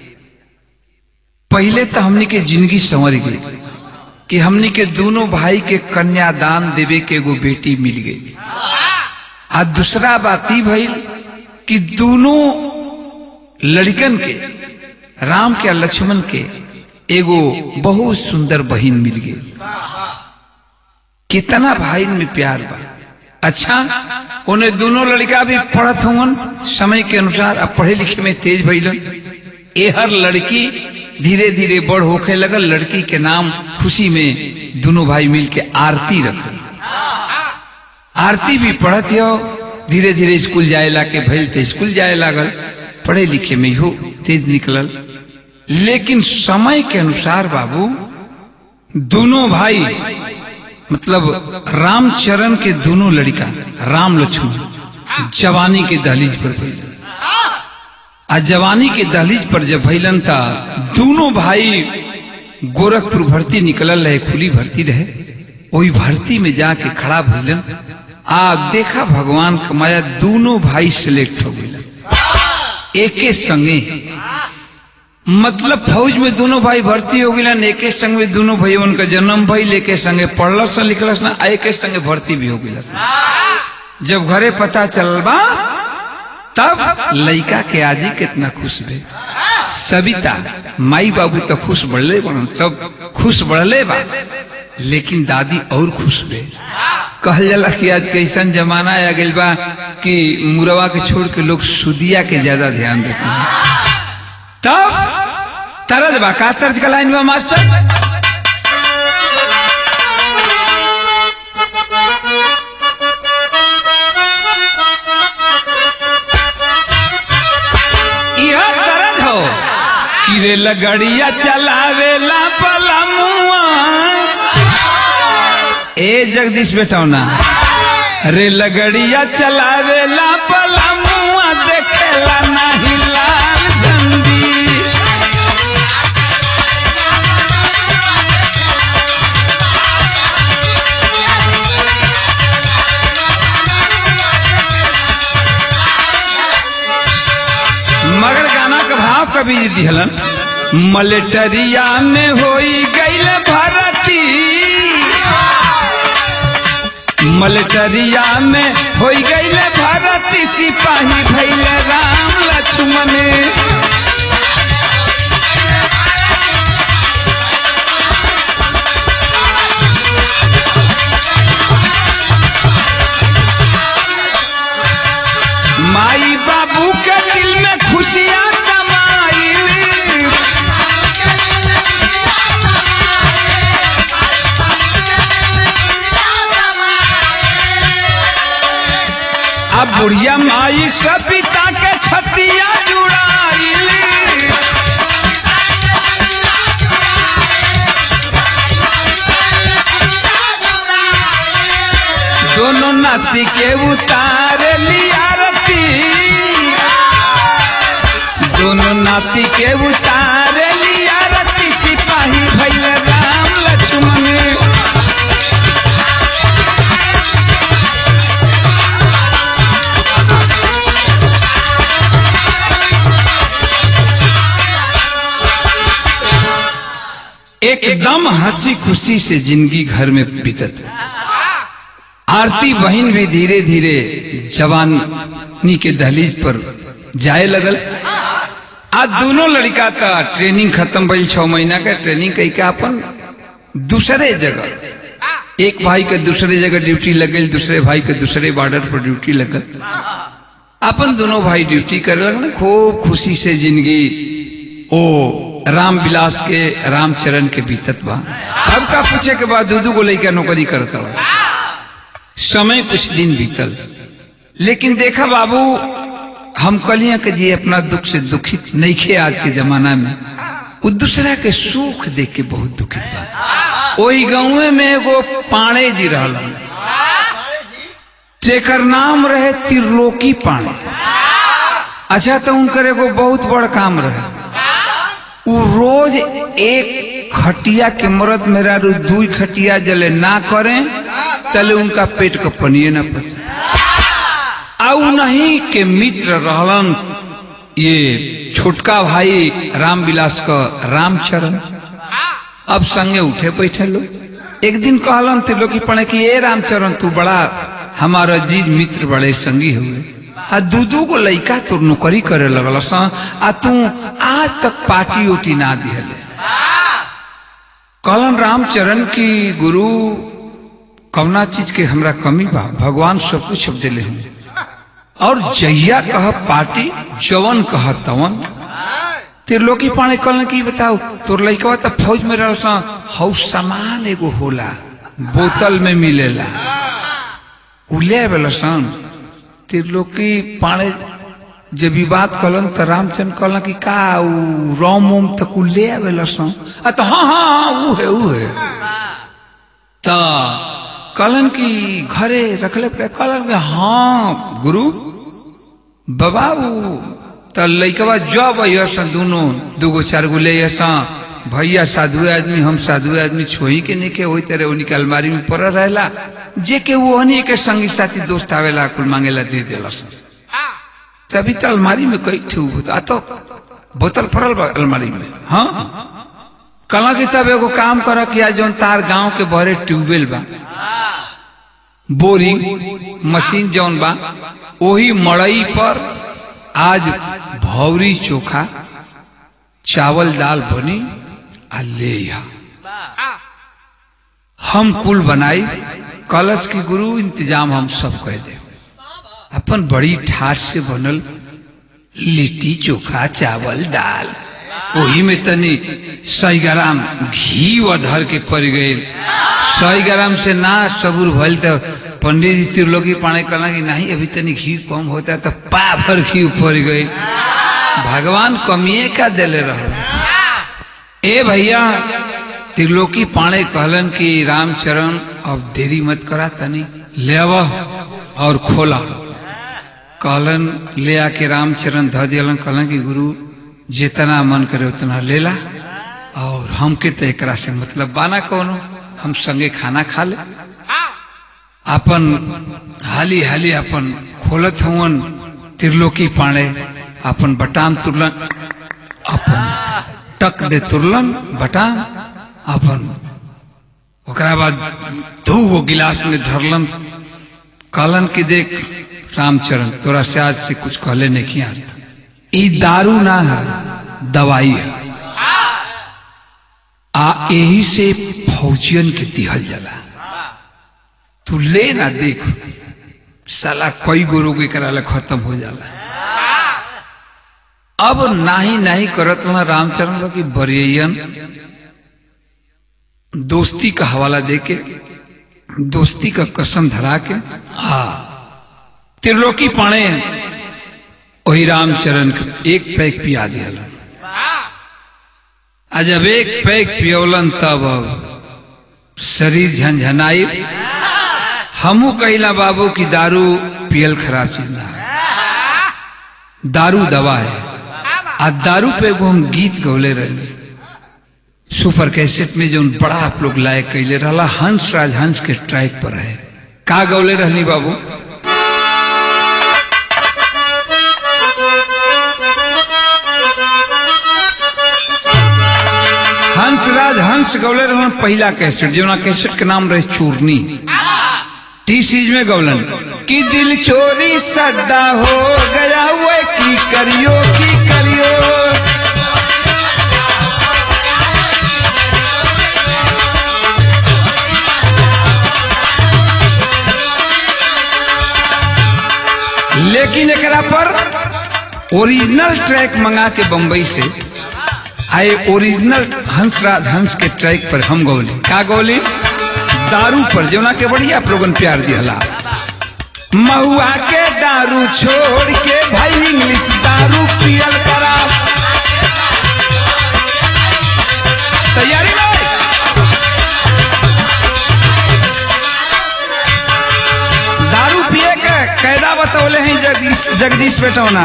पहले तो हमनी के जिंदगी संवर गई कि हमनी के दोनों भाई के कन्यादान देवे के एगो बेटी मिल गई। आ दूसरा बात ही भइल कि दोनों लड़कन के राम के लक्ष्मण के एगो बहुत सुंदर बहन मिल गई। कितना भाई में प्यार बा। अच्छा उन्हें दोनों लड़का भी पढ़त हुवन समय के अनुसार, अब पढ़े लिखे में तेज भइलन। हर लड़की धीरे धीरे बड़ होखे लगल। लड़की के नाम खुशी में दोनों भाई मिलके आरती रखल। आरती भी पढ़त हो, धीरे धीरे स्कूल जाए ला के भइल तो स्कूल जाए लागल, पढ़े लिखे में हो तेज निकलल। लेकिन समय के अनुसार बाबू दोनों भाई मतलब रामचरण के दोनों लड़का राम लक्ष्मण जवानी के दहलीज पर भइलन। आ जवानी के दहलीज पर जब भइलन था दोनों भाई गोरखपुर भर्ती निकलल रहे, खुली भर्ती रहे, वही भर्ती में जाके खड़ा भइलन। आ देखा भगवान का माया, दोनों भाई सिलेक्ट हो गए एके संगे। मतलब फौज में दोनों भाई भर्ती हो गए, एके संग में दोनों भाई उनका जन्म भइल, एके संगे पढ़लस लिखलस ना, एके संगे भर्ती भी हो गए। जब घरे पता चलल बा तब लड़का के आजी कितना खुश भे। सविता माई बाबू तो खुश बढ़ले बन, सब खुश बढ़ले बा, लेकिन दादी और खुश भे। कहल जाला कि आज कैसन जमाना आ गइल बा कि मुरवा के छोड़ के लोग सुदिया के ज्यादा ध्यान देते हैं। तब तरज बा का तर्ज का लाइन बा मास्टर, यह तरज हो कि रे लगड़िया चलावेला पलमुआ। ए जगदीश बेटा ना, रे लगड़िया चलावेला पलमुआ, देखेला नहीं लाल झंडी। मगर गाना का भाव कभी दिहलन, मलेटरिया में होई गईल भरती, मलेटरिया में होई गईल भरती, सिपाही भइल राम लक्ष्मण। माई बाबू के दिल में खुशियां समाइल, अब बुढ़िया माई सविता के छतिया जुड़ाइल। दोनों नाती के उतार लिया रती, दोनों नाती के उतार लिया रती, सिपाही भइल राम लक्ष्मण। एकदम हंसी खुशी से जिंदगी घर में बीतत। आरती बहन भी धीरे धीरे जवानी के दहलीज पर जाए लगल। आज दोनों लड़का का ट्रेनिंग खत्म भइल, 6 महीना का ट्रेनिंग कई का अपन दूसरे जगह, एक भाई के दूसरे जगह ड्यूटी लगल, दूसरे भाई के दूसरे बॉर्डर पर ड्यूटी लगल। अपन दोनों भाई ड्यूटी कर लगल। खूब खुशी से जिंदगी ओ राम विलास के रामचरण के बीतत बा। अब का पूछे के बाद दूधू को लेकर नौकरी करता बा। समय कुछ दिन बीतल, लेकिन देखा बाबू, हम कलिया के जी अपना दुख से दुखित नहीं खे। आज के जमाना में वो दूसरा के सुख देख के बहुत दुखित बा। वही गाँव में एगो पाणे जी रहला, जेकर नाम रहे त्रिलोकी पाणे। अच्छा, तो उनकर एगो बहुत बड़ काम रहे। वो रोज एक खटिया के मरद मेरा 2 खटिया जले ना करें तले उनका पेट का पनिये ना पचे। आउ नहीं के मित्र रहलन ये छोटका भाई रामविलास का रामचरण। अब संगे उठे बैठे लोग। एक दिन कहलन त्रिलोकी पढ़े कि ये रामचरण, तू बड़ा हमारा अजीज मित्र, बड़े संगी हुए, आ दूधू को लइका तोर नौकरी करे लगल, आ तू आज तक पार्टी उटी ना दिहले। कहलन रामचरण की गुरु, कौना चीज के हमरा कमी बा, भगवान सब कुछ दिले हूँ, और जहिया कह पार्टी, जवन कह तवन। त्रिलोकी पाणे कहलन की बताओ, तोर लइका तो फौज में रहल, हौ सामान एगो होला, बोतल में मिलेला, उले बेलसन। त्रिलोकी पाणे जब भी बात कहलन तो रामचंद्र कहलन कि का रोम ओम तक ले आवेला सो। तो हाँ हाँ वो है। तो कहलन कि घरे रखले पे। कहलन कि हाँ गुरु बाबा, तो लइकवा जब असन दोनों 2 4 गो ले भैया साधु आदमी, हम साधु आदमी, छोही के नहीं के वही तरह उन्हीं के अलमारी में पड़ रहेला, जे के वो हनी के संगी साथी दोस्त आवेला कुल मांगेला दे देला। तभी तो अलमारी में कई ठे तो बोतल पड़ल बा अलमारी में। हाँ, कला की तब एगो काम कर किया, जो तार गांव के बहरे ट्यूबवेल बा, बोरिंग मशीन जौन बा, वही मड़ई पर आज भौरी चोखा चावल दाल बनी आ ले हम कुल बनाई। कलश की गुरु इंतजाम हम सब कह दे। अपन बड़ी ठाठ से बनल लिट्टी चोखा चावल दाल, वही में तनी 100 ग्राम घी धर के पड़ गए। 100 ग्राम से ना सबूर भल। तो पंडित जी त्रिलोकी पाणे कहना कि नहीं अभी तनी घी कम होता है, तो पा भर घी पड़ गई। भगवान कमिए का दिले रहो। ए भैया, त्रिलोकी पाणे कहलन कि रामचरण अब देरी मत करा, तनी ले आवा और खोला। कहलन ले आके रामचरण ध दिलन। कहलन कि गुरु जितना मन करे उतना ले ला, और हमके तो एकरा से मतलब बाना कोनो, हम संगे खाना खा ले। अपन हाली हाली अपन खोलत हुवन। त्रिलोकी पाणे अपन बटाम तुरलन, अपन टक दे तुरलन बटाम अपन। ओकरा बाद 2 गिलास में ढरलन। कहलन कि देख रामचरण, तोरा से आज से कुछ कहले नहीं किया, ई दारू ना है, दवाई है। आ यही से फौजियन के दिहल जाला, तू ले ना, देख साला कोई गुरु के कराला खत्म हो जाला। अब नाही नाही करत ना रामचरण की बरियन दोस्ती का हवाला देके, दोस्ती का कसम धरा के त्रिलोकी पाणे वही रामचरण के 1 पैक पिया दिया। जब 1 पैक पियोलन तब शरीर झंझनाई, हमू कहिला बाबू की दारू पियल खराब चीज ना है, दारू दवा है। आ दारू पे वो हम गीत गौले रहे सुपर कैसेट में जो बड़ा आप लोग लायक कैले रहा हंस राज हंस के ट्रैक पर है। का गौले रहनी बाबू? हंस राज हंस गौले रहन पहला कैसेट जो कैसेट के नाम रहे चूरनी। टी सीज में गौलन कि दिल चोरी सद्दा हो गया वो की करियो की करियो। लेकिन एकरा पर ओरिजिनल ट्रैक मंगा के बंबई से आए ओरिजिनल हंसराज हंस के ट्रैक पर हम गौली। का गौली? दारू पर जो ना के बढ़िया आप लोगन प्यार दिहला। महुआ के दारू छोड़ के भाई इंग्लिश दारू पियल करा। तैयारी भाई? दारू पिए के कैदा बतौले हैं जगदीश बेटौना।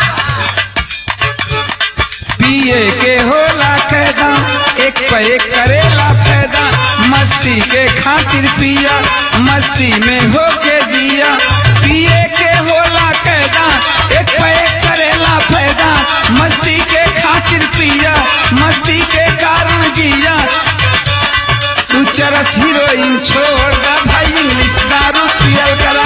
पिए के होला कैदा एक पे एक करेला फायदा। मस्ती के खातिर पिया मस्ती में होके जिया। पिए के होला कैदा एक पे एक करेला फायदा। मस्ती के खातिर पिया मस्ती के कारण जिया। तू चरस हीरोइन छोड़ दा भाई इंग्लिश दारू पियल करा।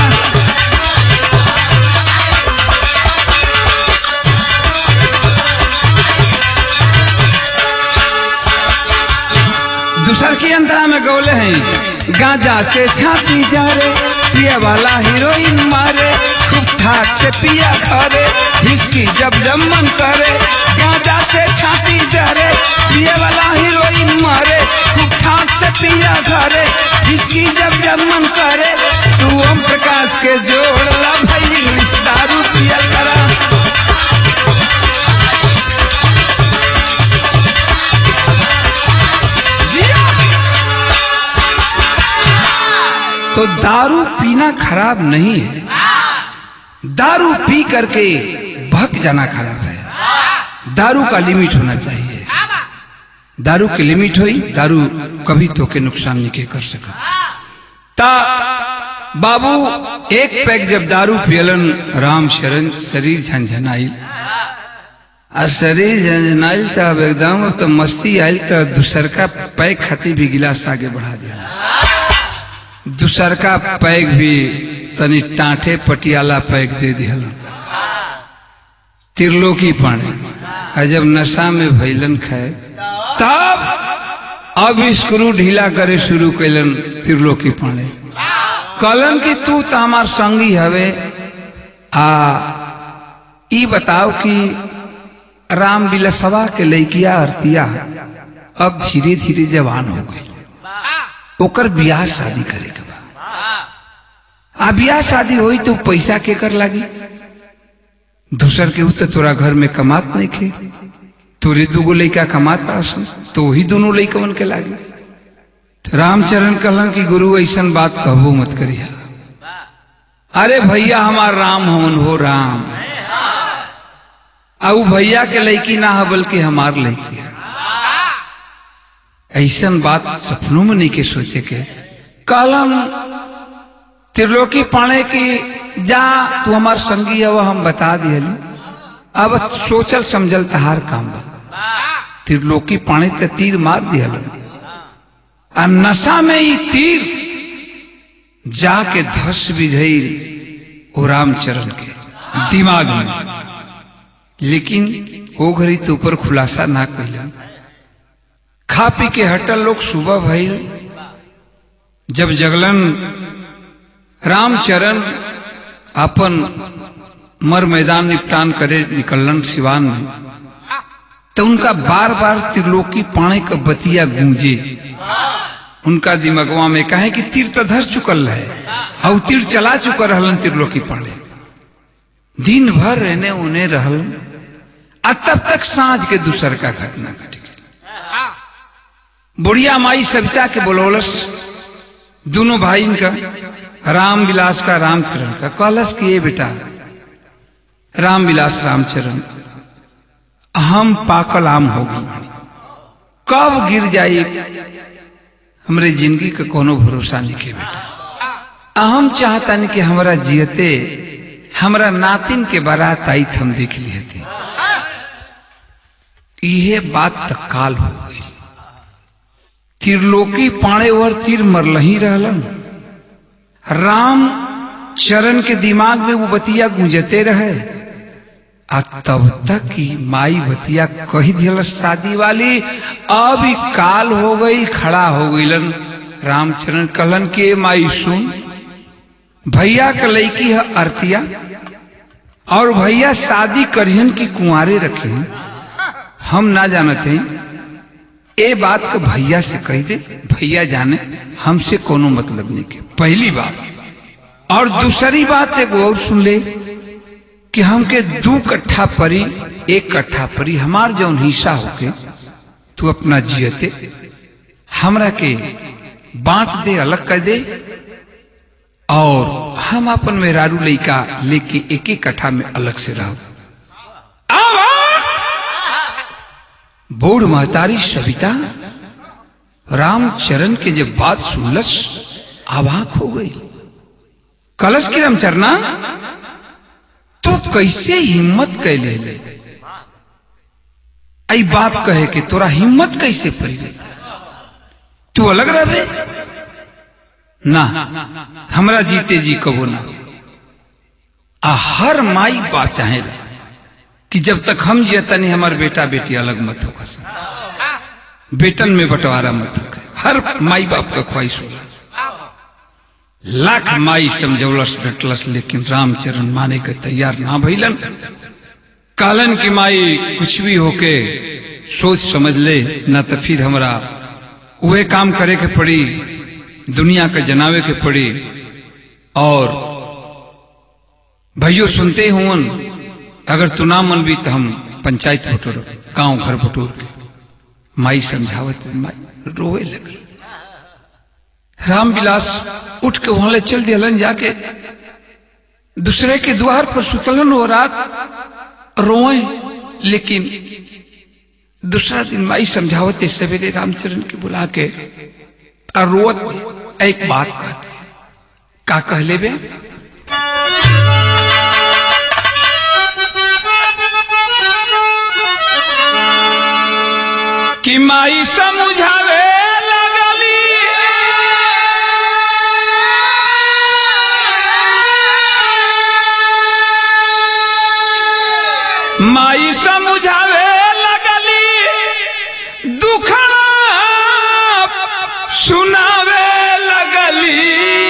दूसर की अंतरा में गौले हैं गांजा से छाती जा रे पिया वाला हीरोइन मारे। खूब ठाक से पिया खरे हिसकी जब जब मन करे। गांजा से छाती जा रे पिया वाला हीरोइन मारे। खूब ठाक से पिया खरे हिसकी जब जब मन करे। तू ओम प्रकाश के जोड़ ला भाई इंग्लिश दारू पिया करा। तो दारू पीना खराब नहीं है, दारू पी करके भग जाना खराब है। दारू का लिमिट होना चाहिए। दारू की लिमिट हुई दारू कभी तो के नुकसान नहीं के कर सका। ता बाबू एक पैक जब दारू पियलन राम शरण शरीर झंझनाइल। आ शरीर झंझनाइल तब एकदम तो मस्ती आयल तो दूसर का पैक खाती भी गिलास आगे बढ़ा दिया। दूसर का पैक भी तनी टांठे पटियाला पैक दे दिया। त्रिलोकी पाने जब नशा में भैलन खाए तब अब स्क्रू ढीला करे शुरू कैलन। त्रिलोकी पाने कहलन कि तू तो हमार संगी हवे आ ई बताओ कि राम बिलसवा के लइकिया आरतिया अब धीरे धीरे जवान हो गई। ओकर ब्याह शादी करे के बा। आ ब्याह शादी होई तो पैसा के कर लागी? दूसर के तो तोरा घर में कमात नहीं खे। तोरे दूगो लइका कमात पासन तो वही दोनों लइकवन के लागी। तो रामचरण कहलन कि गुरु ऐसन बात कहबो मत करिया। अरे भैया हमार राम हमन हो राम। आउ भैया के लइकी ना है बल्कि हमार लइकी है। ऐसन बात सपनों में नहीं के सोचे के। कहलन त्रिलोकी पाने की जा तू हमार संगी है हम बता दिहली। अब सोचल समझल तहार काम बा। त्रिलोकी पाने ते तीर मार दिहल। आ नशा में ही तीर जाके धस भी गई ओ रामचरण के दिमाग में। लेकिन वो घड़ी तो ऊपर खुलासा ना कैलन। खा पी के हटल लोग। सुबह भइल जब जगलन रामचरण अपन मर मैदान निपटान करे निकलन सिवान में तो उनका बार बार त्रिलोकी पाने का बतिया गूंजे उनका दिमागवा में। कहे कि तीर तो धस चुकल है और तीर चला चुका रहलन त्रिलोकी पाने। दिन भर रहने उन्हें रहल। तब तक सांझ के दूसर का घटना घट गई। बुढ़िया माई सविता के बोलौलस दोनों भाई का राम विलास का रामचरण का कहलस कि ये बेटा राम विलास रामचरण हम पाकल आम हो गई, कब गिर जाई हमरे जिंदगी का कोनो भरोसा नहीं के बेटा। हम चाहता नहीं कि हमारा जियते हमारा नातिन के बारात आई हम देख लिए थे। यह बात तत्काल हो गई। त्रिलोकी पाणे और तीर मरलही रहलन। राम चरण के दिमाग में वो बतिया गूंजते रहे। आ तब तक ही माई बतिया कही दिल शादी वाली, अब काल हो गई, खड़ा हो गईलन। रामचरण कहलन के माई सुन, भैया का लड़की है आरतिया और भैया शादी करियन की कुंवारे रखे, हम ना जानते हैं। ए बात को भैया से कह दे, भैया जाने, हमसे कोनो मतलब नहीं के। पहली बात। और दूसरी बात एक और सुन ले कि हमके 2 कट्ठा परी 1 कट्ठा परी हमार जौन हिस्सा होके तू अपना जियते हमरा के बांट दे, अलग कर दे, और हम अपन मेहरारू लइका लेके 1-1 कट्ठा में अलग से रहो। बूढ़ महतारी सविता रामचरण के जब बात सुनलस अवाक हो गई। कलश की रामचरना तो कैसे हिम्मत कैले ले आई बात कहे कि तोरा हिम्मत कैसे पड़ी, तू अलग रहे ना, हमरा जीते जी कबो ना। हर माई बात चाहे कि जब तक हम जियता नहीं हमारे बेटा बेटी अलग मत होगा, बेटन में बंटवारा मत होगा। हर माई बाप का ख्वाहिश होगा। लाख माई समझौलस डटलस, लेकिन रामचरण माने के तैयार ना भइलन। कहलन की माई कुछ भी होके सोच समझ ले, ना तो फिर हमरा वह काम करे के पड़ी, दुनिया का जनावे के पड़ी। और भैयो सुनते हुन, अगर तू ना मन भी तो हम पंचायत बटोर, गांव घर बटोर के। माई समझावत, माई रोए लगल। रामविलास उठ के वहां ले चल दिलन, जाके दूसरे के द्वार पर सुतलन और रात रोए। लेकिन दूसरा दिन माई समझावते सवेरे रामचरण के बुला के और रोत एक बात का कह लेबे कि माई समझावे लगली, माई समझावे लगली, दुखड़ा सुनावे लगली।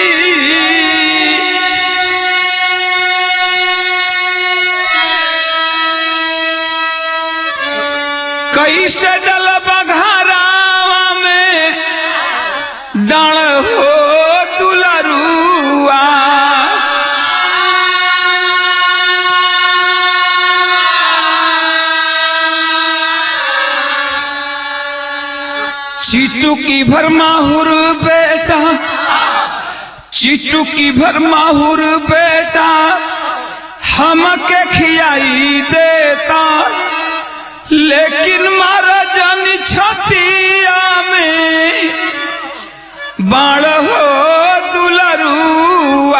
कैसे डल बघारावा में डाल हो दुलरुआ, चिट्टू की भर माहुर बेटा, चिट्टू की भर माहुर बेटा हमके खियाई देता, लेकिन मारा जन छतिया में बाण हो दुलरुआ।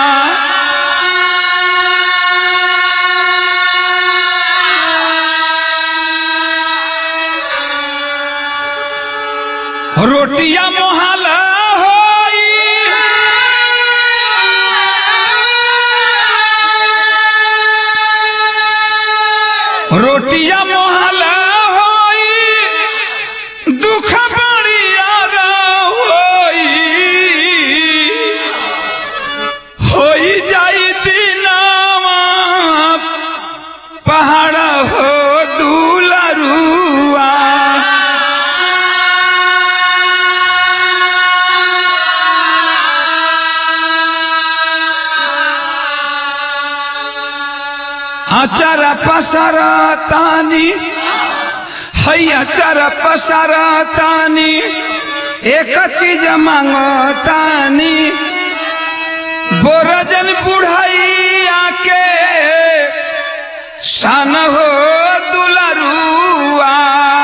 रोटिया मोहला होई, रोटिया मोहला होई, दुख बड़ियार होई जाई दिनावा पहाड़ हो दुलरुआ। आचार पसारा तानी, है आचार पसारा तानी, एक चीज मांगो तानी, बोरजन बुढ़ैया के सन हो दुलरुआ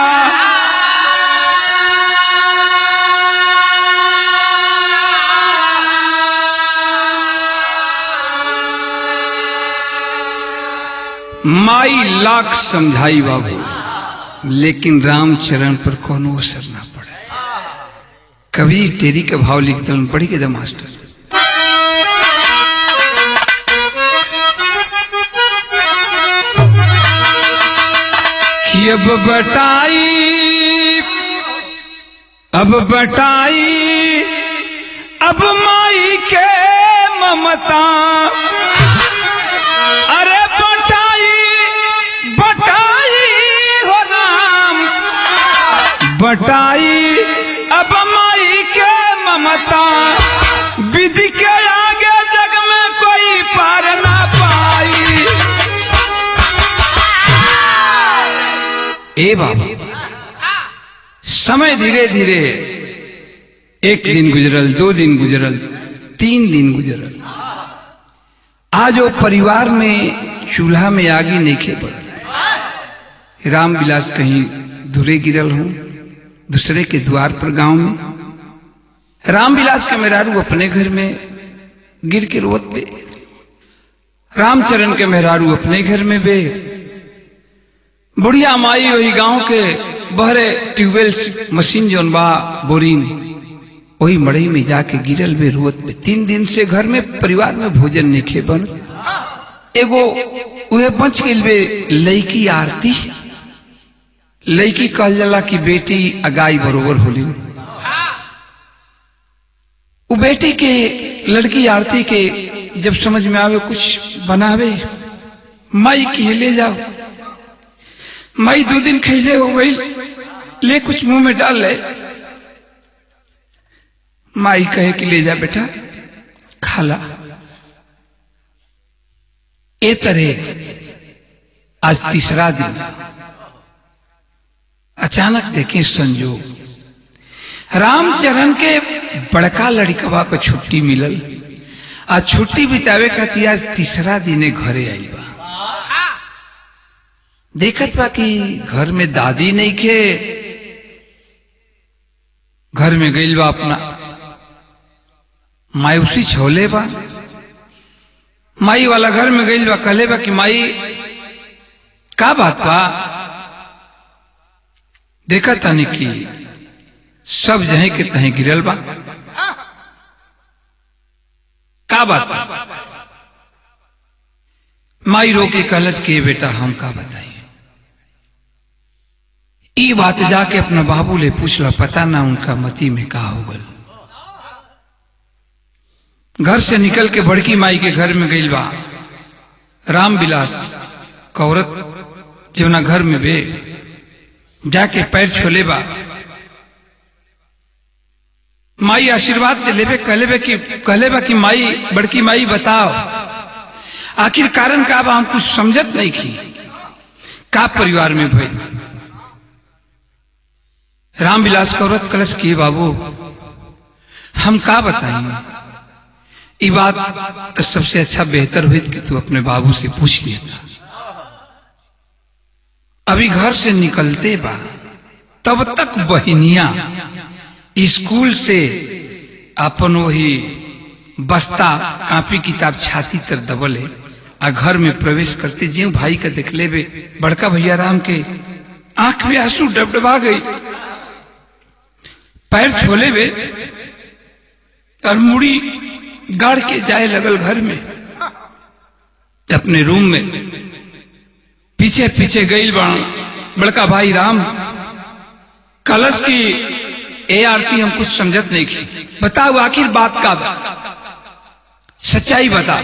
माई लाख समझाई बाबू, लेकिन रामचरण पर कोनो असर ना पड़े। कभी तेरी का भाव लिखता हूं, पढ़ी के मास्टर। कि अब बटाई अब माई के ममता, अरे बटाई अब माई के ममता, विधि के आगे जग में कोई पार ना पाई। ए बाबा, समय धीरे धीरे एक दिन गुजरल, 2 दिन गुजरल, 3 दिन गुजरल। आज वो परिवार में चूल्हा में आगी नहीं खे पड़ल। रामविलास कहीं दूरे गिरल हूं, दूसरे के द्वार पर गांव में। रामविलास के मेहरारू अपने घर में गिर के रोत पे, रामचरण के मेहरारू अपने घर में बे। बुढ़िया माई वही गांव के बहरे ट्यूबवेल मशीन जोन बा बोरिंग, वही मड़ई में जाके गिरल बे रोत पे। 3 दिन से घर में परिवार में भोजन नहीं खे बन। एगो उहे बच गई बे लड़की आरती। लड़की कहल जाला कि बेटी अगाई बरोबर होली। वो बेटी के लड़की आरती के जब समझ में आवे कुछ बनावे, माई की ले जाओ। माई 2 दिन खैले हो गई, ले कुछ मुंह में डाल ले। माई कहे कि ले जा बेटा खाला। ए तरह आज तीसरा दिन अचानक देखें संजोग, रामचरण के बड़का लड़कवा को छुट्टी मिलल। आज छुट्टी बितावे खातिर आज तीसरा दिन घरे आई बा। देखत बा कि घर में दादी नहीं खे, घर में गईल बा अपना मायूसी छोले बा। माई वाला घर में गईल बा, कहले बा कि माई का बात बा। देखा तानी कि सब जहे के तहे गिरल बा, का बात बा। माई रोके कहलस कि बेटा हम का बताई। ई बात जाके अपना बाबू ले पूछला, पता ना उनका मती में का हो गल। घर से निकल के बड़की माई के घर में गईल बा। रामविलास कौरत जीवना घर में बे जाके पैर छोले बा। माई आशीर्वाद दे लेबे, कहले बा कि माई, बड़की माई बताओ आखिर कारण का बा, हम कुछ समझत नहीं की का परिवार में भई। रामविलास कौरत कलश किए बाबू हम का बताएंगे। ये बात तो सबसे अच्छा बेहतर हुई कि तू अपने बाबू से पूछ लेता। अभी घर से निकलते बा तब तक बहनिया स्कूल से अपन वही बस्ता कापी किताब छाती तर दबले आ घर में प्रवेश करते ज्यों भाई का देख ले बे बड़का भैया राम के आंख में आंसू डबडबा गई। पैर छोले बे और मुड़ी गाड़ के जाए लगल घर में। अपने रूम में पीछे पीछे गई बड़का भाई राम कलश की ए आरती हम कुछ समझत नहीं की, बताओ आखिर बात का सच्चाई बता।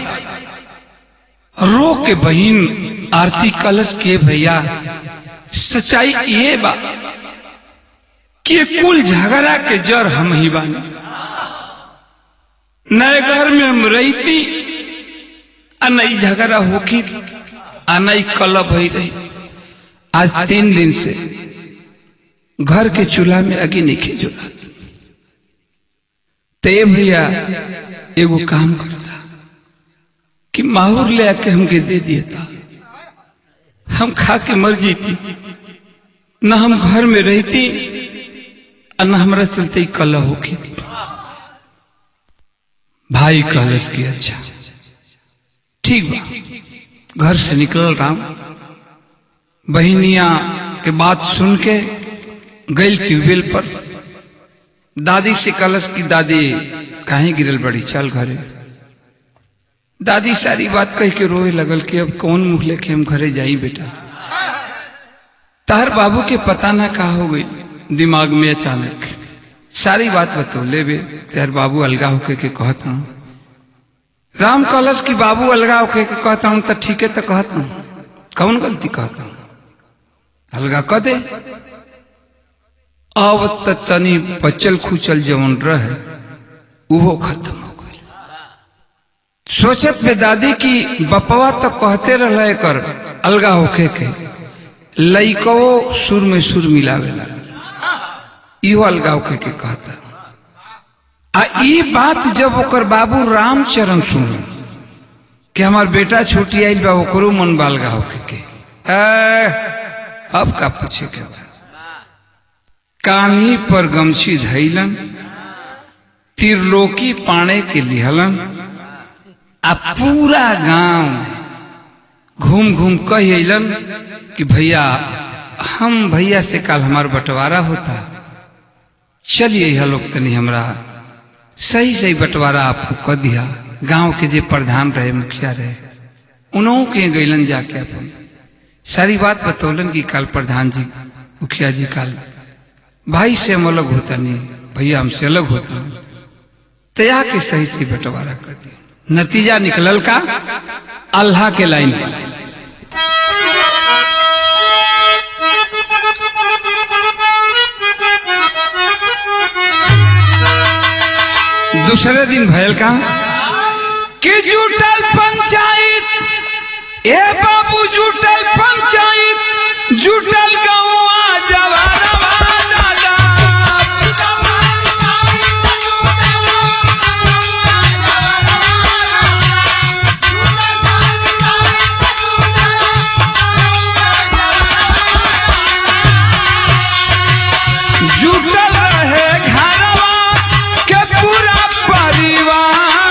रो के बहन आरती कलश के भैया सच्चाई ये बा कि कुल झगड़ा के जड़ हम ही बानी। नए घर में हम रहती आ नई झगड़ा होके आ नई कलब ही रही। आज 3 दिन से घर के चूल्हा में अगी नहीं खिजुला। ते भैया एगो काम करता, कि माहौर ले आके हमके दे दिया था, हम खा के मर जीती, न हम घर में रहती और न हमारा चलते ही कला होगी। भाई कहलस की अच्छा ठीक बा। घर से निकल राम, बहनिया के बात सुन के गई ट्यूबवेल पर, दादी से कहलस की दादी काहे गिरल बड़ी, चल घरे। दादी सारी बात कह के रोए लगल कि अब कौन मुंह लेके हम घरे जाई बेटा। तार बाबू के पता ना कहा हो गई दिमाग में अचानक सारी बात बतौले बे। तार बाबू अलगा होके के कहता हूं। राम कहलस कि बाबू अलगा होके के कहता हूं तो ठीक है तो कहता हूं, कौन गलती कहता हूं, अलगा कह दे। अब तनी बचल खुचल जवन रहे वो खत्म हो गई। सोचत में दादी की बपवा तो कहते रहे कर अलगा होके के, लइको सुर में सुर मिलावे लगा, इहो अलगा होके के कहता। आ ई बात जब ओकर बाबू रामचरण सुन कि हमार बेटा छुट्टी आइल बा, ओकरो मन बालगा होके के अब का पूछे के बा। कान्ही पर गमछी धैलन, त्रिलोकी पाने के लिहलन, आ पूरा गांव में घूम घूम कह अलन कि भैया हम भैया से कल हमार बंटवारा होता, चलिए यह लोग तनी हमरा सही सही बंटवारा आपको कह दिया। गांव के जे प्रधान रहे, मुखिया रहे, उन्हों के गैलन जाके अपन सारी बात बतौलन कि कल प्रधान जी मुखिया जी कल भाई से हम अलग होता नहीं, भैया हमसे अलग होता, तया के सही से बंटवारा कर दिया। नतीजा निकलल का अल्लाह के लाइन पर। दूसरे दिन भयल का कि जुटल पंचायत, ए बाबू जुटल पंचायत, जुटल गौआ जवारवा दादा। जुटल रहे घरवा के पूरा परिवार,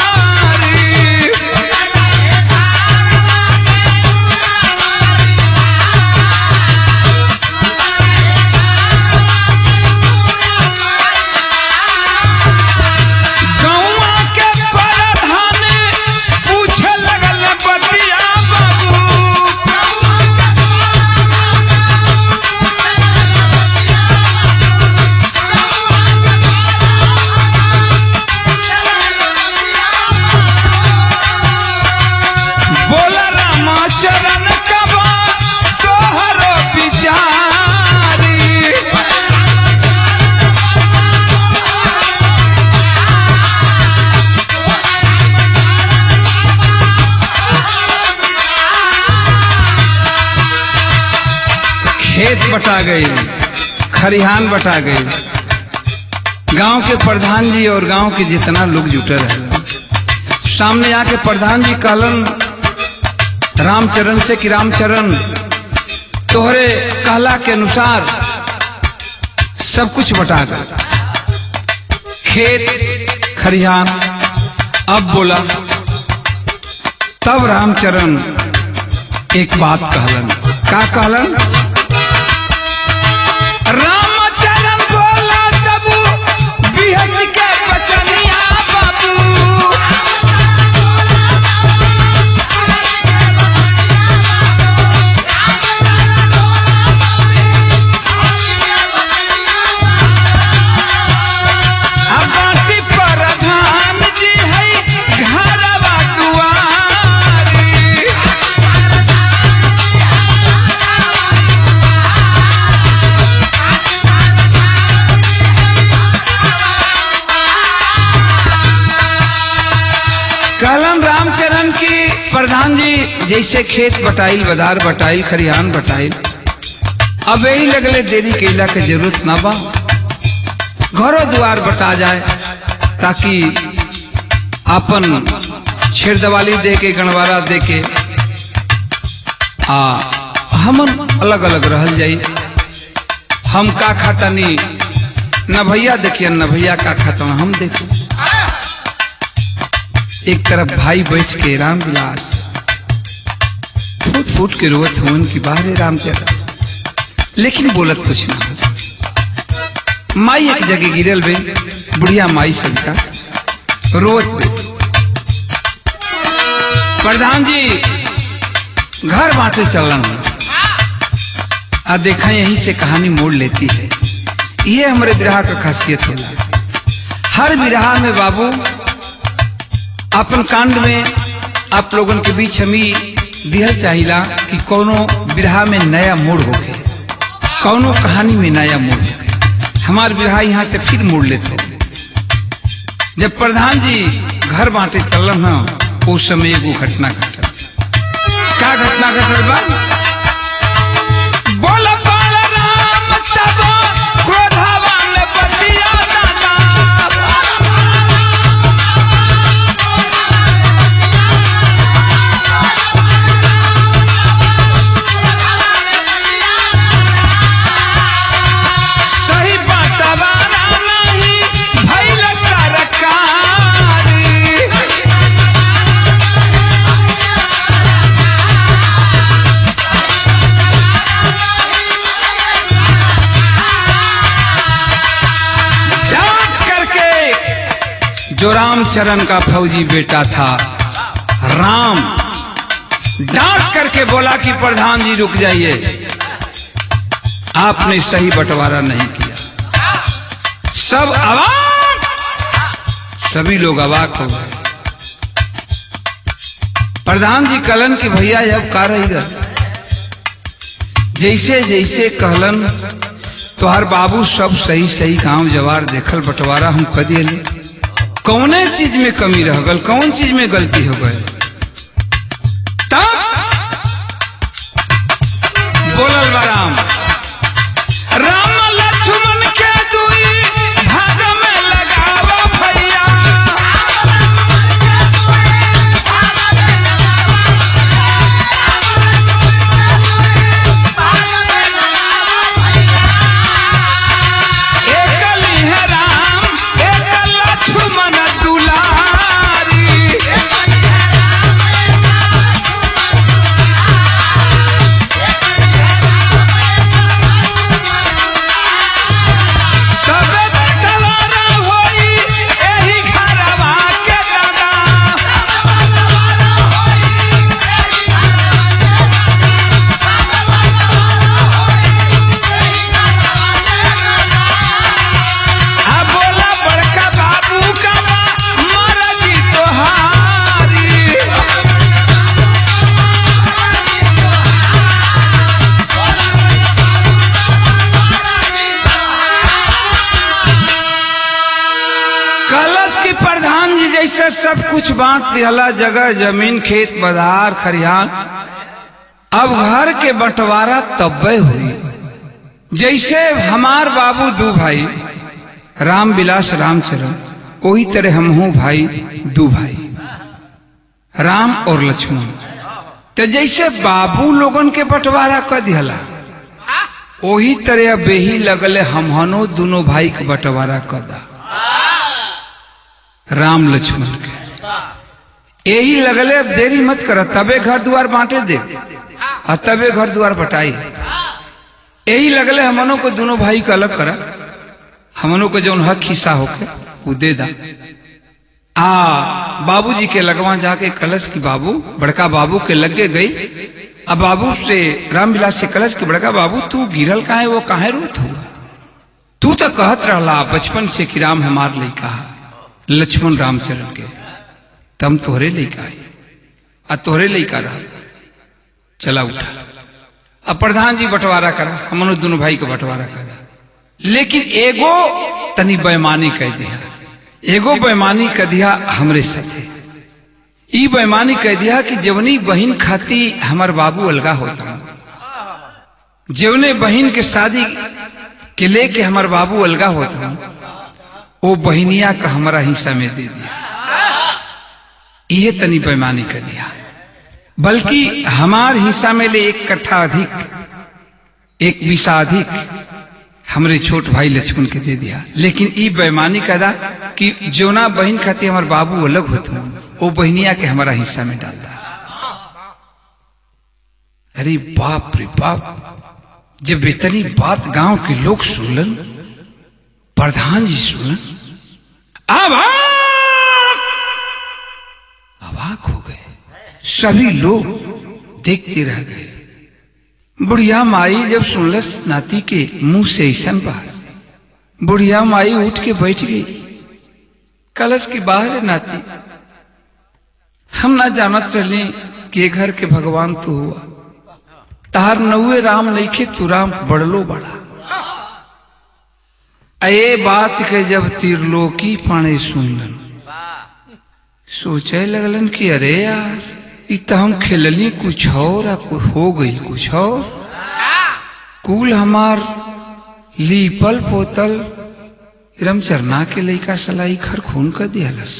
खेत बटा गई, खरिहान बटा गई। गांव के प्रधान जी और गांव के जितना लोग जुटे रहे, सामने आके प्रधान जी कहलन रामचरण से कि रामचरण तोहरे कहला के अनुसार सब कुछ बटा गया, खेत खरिहान। अब बोला तब रामचरण एक बात कहलन, का कहलन? रामचरण बोला तब बिहस के बचनिया बाबू, बाटी प्रधान जी है घरवा दुआरी। कहलन रामचरण की प्रधान जी जैसे खेत बटाइल, बदार बटाइल, खरिहान बटाइल, अब यही लगले देरी कैला के जरूरत ना बा, घरों द्वार बटा जाए ताकि अपन छेड़दवाली दे के गणवारा दे के हम अलग अलग रहल जाई। हम का खातानी न भैया देखिए न भैया का खाता हम देखे। एक तरफ भाई बैठ के राम विलास फूट फूट के रोत हो उनकी बाहर रामचंद्र, लेकिन बोलत कुछ ना। माई एक जगह गिरल बे, बुढ़िया माई सबका रोत बे। प्रधान जी घर बांटे चलन आ देखा यहीं से कहानी मोड़ लेती है। ये हमारे विरहा का खासियत होला। हर विरहा में बाबू अपन कांड में आप लोगों के बीच हमी दिहल चाहिला कि कोनो विरहा में नया मोड़ होके, कोनो कहानी में नया मोड़ होके। हमार विरहा यहाँ से फिर मोड़ लेते। जब प्रधान जी घर बांटे चलन ना, उस समय एगो घटना घटल। क्या घटना घटल बा? बोला बाला राम तब क्रोधवा में बतिया दादा। सही बातवा नहीं भइल सरकार। जो रामचरण का फौजी बेटा था राम डांट करके बोला कि प्रधान जी रुक जाइए, आपने सही बंटवारा नहीं किया। सब अवाक, सभी लोग अवाक हो गए। प्रधान जी कहलन कि भैया अब का रहेगा। जैसे जैसे कहलन तोहर बाबू सब सही सही गांव जवार देखल बंटवारा हम कर दिए। कौने चीज में कमी रह गल, कौन चीज में गलती हो गई। तब बोलल बा राम लक्ष्मण के दुई भाग में लगावा भैया। एक लिहे राम एक लक्ष्मण दुलारी। तबे बंटवारा होई एही घरवा के दादा। आ बोला बड़का बाबू का मर्जी तोहारी। कलश की प्रधान जी जैसे सब कुछ बांट दिया, जगह जमीन खेत बधार खरिहान। अब घर के बंटवारा तब्बे हुई जैसे हमार बाबू दू भाई राम विलास रामचरण, वही तरह हम हूं भाई दू भाई राम और लक्ष्मण। तो जैसे बाबू लोगन के बंटवारा कर दिया, वही तरह बेही लगले हमहनो दोनों भाई के बंटवारा कर दा राम लक्ष्मण के। यही लगले अब देरी मत कर, तबे घर द्वार बांटे दे और तबे घर द्वार बटाई। यही लगले हमनों को दोनों भाई का अलग करा, हमनों को जो हक हिस्सा होके वो दे दा। बाबूजी के लगवा जाके कलश की बाबू बड़का बाबू के लगे गई। अब बाबू से रामविलास से कलश की बड़का बाबू तू गिरल काहे, वो काहे रोत हुआ। तू तो कहत रहला बचपन से कि राम हमार लइका लक्ष्मण रामचरण के, तम तोहरे लइका आ तोहरे लइका रह। चला उठा, अब प्रधान जी बंटवारा करा, हमनो दोनों भाई को बंटवारा करा। लेकिन एगो तनी बेईमानी कह दिया, एगो बेईमानी कह दिया हमरे साथे। ई बेईमानी कह दिया कि जवनी बहन खाती हमार बाबू अलगा होता, जवने बहन के शादी के लेके हमार बाबू अलगा होता, वो बहनिया का हमारा हिस्सा में दे दिया। ये तनी बेईमानी कर दिया, बल्कि हमार हिस्सा में ले 1 कट्ठा अधिक, 1 बीसा अधिक हमरे छोट भाई लक्ष्मण के दे दिया। लेकिन ई बेईमानी कदा कि जोना बहन खाती हमारे बाबू अलग होते, वो बहनिया के हमारा हिस्सा में डाल दा। अरे बाप रे बाप, जब इतनी बात गांव के लोग सुनलन, प्रधान जी सुनलन, अवाक हो गए। सभी लोग देखते रह गए। बुढ़िया माई जब सुनलस नाती के मुंह से ऐसा बात, बुढ़िया माई उठ के बैठ गई। कलश के बाहर है नाती, हम ना जानत रहे कि घर के भगवान तो हुआ, तार नौवे राम नईखे तू राम बड़लो बड़ा। ए बात के जब त्रिलोकी पाने सुनलन, सोचे लगलन कि अरे यार इ तो हम खेलली कुछ और हो गई कुछ और। कुल हमार लीपल पोतल रामचरना के लइका सलाई खर खून कर दियालस।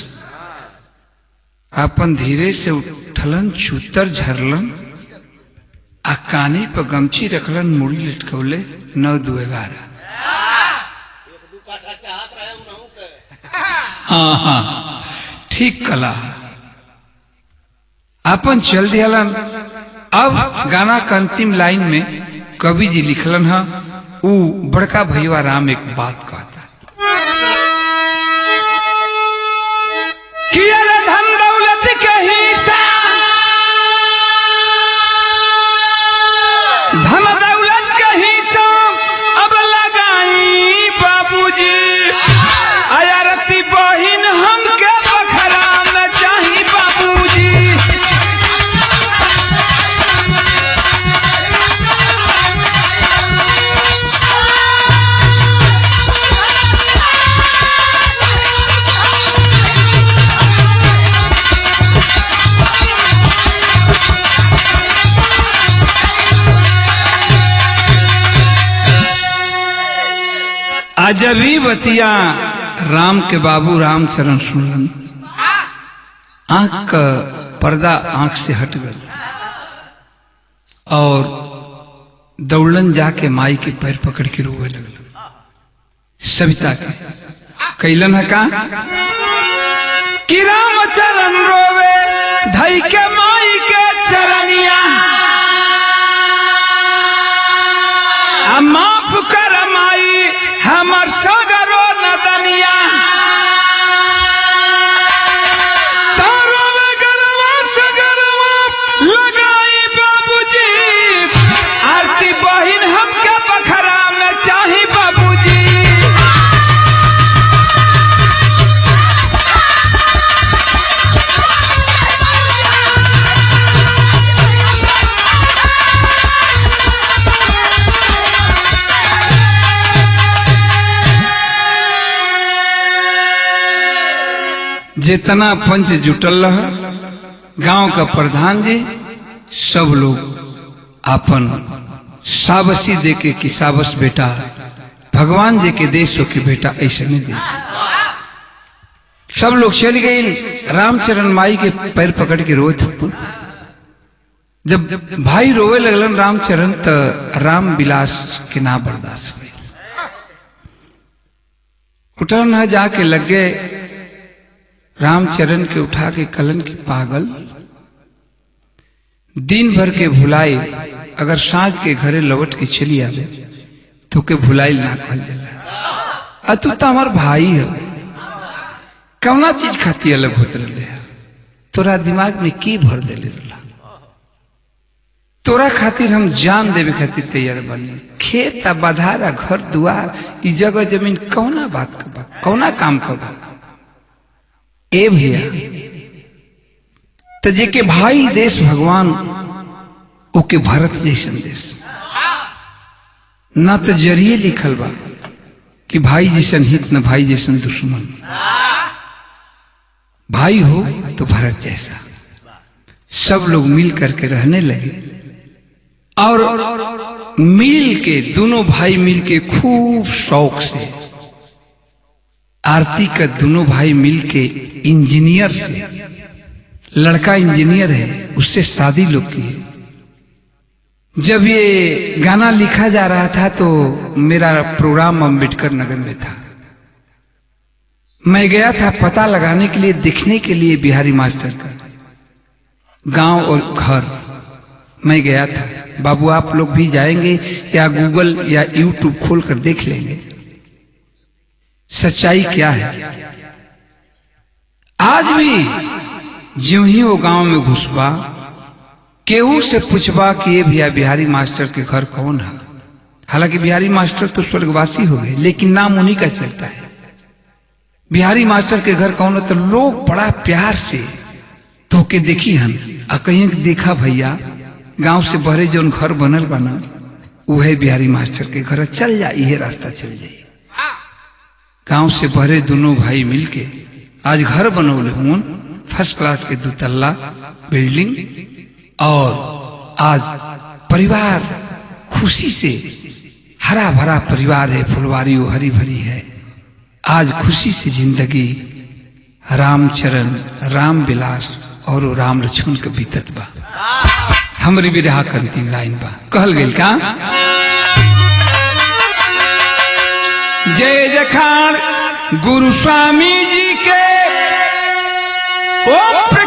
अपन धीरे से उठलन, छूतर झरलन, आ कानी पर गमछी रखलन, मुड़ी लटकौले। 9-2-11 हाँ हाँ ठीक कला। अपन चल दियालन। अब गाना का अंतिम लाइन में कवि जी लिखलन है, ऊ बड़का भैया राम एक बात कहता कि अरे धन दौलत के हिस्सा, धन दौलत के हिस्सा अब लगाई बाबूजी। अयारती बहिन हमके बखरा में चाही बाबूजी। अजबी बतिया राम के बाबू रामचरण सुनलन। आंख का पर्दा आंख से हट गया और दौड़न जाके माई के पैर पकड़ के रोवे लगल। सविता के कैलन है का कि रामचरण रोवे धई के माई के चरनिया, माफ कर माई हमर सगरो नदनिया। तारो गरवा सगरवा लगाई बाबूजी। आरती बहिन हमके बखरा में चाही बाबूजी। जितना पंच जुटल रहा, गांव का प्रधान जी सब लोग अपन साबसी देके कि साबस बेटा भगवान जी के देश हो के बेटा ऐसे नहीं देश। सब लोग चल गए। रामचरण माई के पैर पकड़ के रोए थे। जब भाई रोवे लगलन रामचरण, तो राम विलास के ना बर्दाश्त हुए। उठन न जाके लग गए रामचरण के उठा के कलन की पागल, दिन भर के भुलाई, अगर साँझ के घरे लौट के चली आवे तो के भुलाई ना कहल जाला। तू तो हमार भाई है, कौना चीज खाती अलग होत रहे, तोरा दिमाग में की भर देले रहा। तोरा खातिर हम जान देवे खातिर तैयार बनी। खेत बधारा घर दुआर ई जगह जमीन कौना बात का, कौना काम का बा। ए भैया तो जे के भाई देश भगवान ओके भारत जैसन देश ना, तो जरिए लिखल बा कि भाई जैसन हित न भाई जैसन दुश्मन। भाई हो तो भारत जैसा। सब लोग मिल करके रहने लगे और मिल के दोनों भाई मिल के खूब शौक से, आरती का दोनों भाई मिलके इंजीनियर से लड़का इंजीनियर है, उससे शादी लोग की है। जब ये गाना लिखा जा रहा था तो मेरा प्रोग्राम अंबेडकर नगर में था। मैं गया था पता लगाने के लिए, देखने के लिए बिहारी मास्टर का गांव और घर मैं गया था। बाबू आप लोग भी जाएंगे या गूगल या यूट्यूब खोल कर देख लेंगे सच्चाई क्या है। आज भी ज्यों ही वो गांव में घुसबा, केहू से पूछबा कि ये भैया बिहारी मास्टर के घर कौन है। हालांकि बिहारी मास्टर तो स्वर्गवासी हो गए, लेकिन नाम उन्हीं का चलता है। बिहारी मास्टर के घर कौन है तो लोग बड़ा प्यार से तो के देखी हम कहीं देखा भैया गांव से बहरे जो घर बनल बना वह बिहारी मास्टर के घर, चल जा ये रास्ता चल जाइए। गांव से बहरे दोनों भाई मिलके आज घर बनौले हुन, फर्स्ट क्लास के 2 तल्ला बिल्डिंग, और आज परिवार खुशी से हरा भरा परिवार है, फुलवारी वो हरी भरी है। आज खुशी से जिंदगी रामचरण राम विलास और राम लक्ष्मण के बीतत बा। हमरी भी रहा करती लाइन बा, कहल गई का जय जखान गुरु स्वामी जी के ओ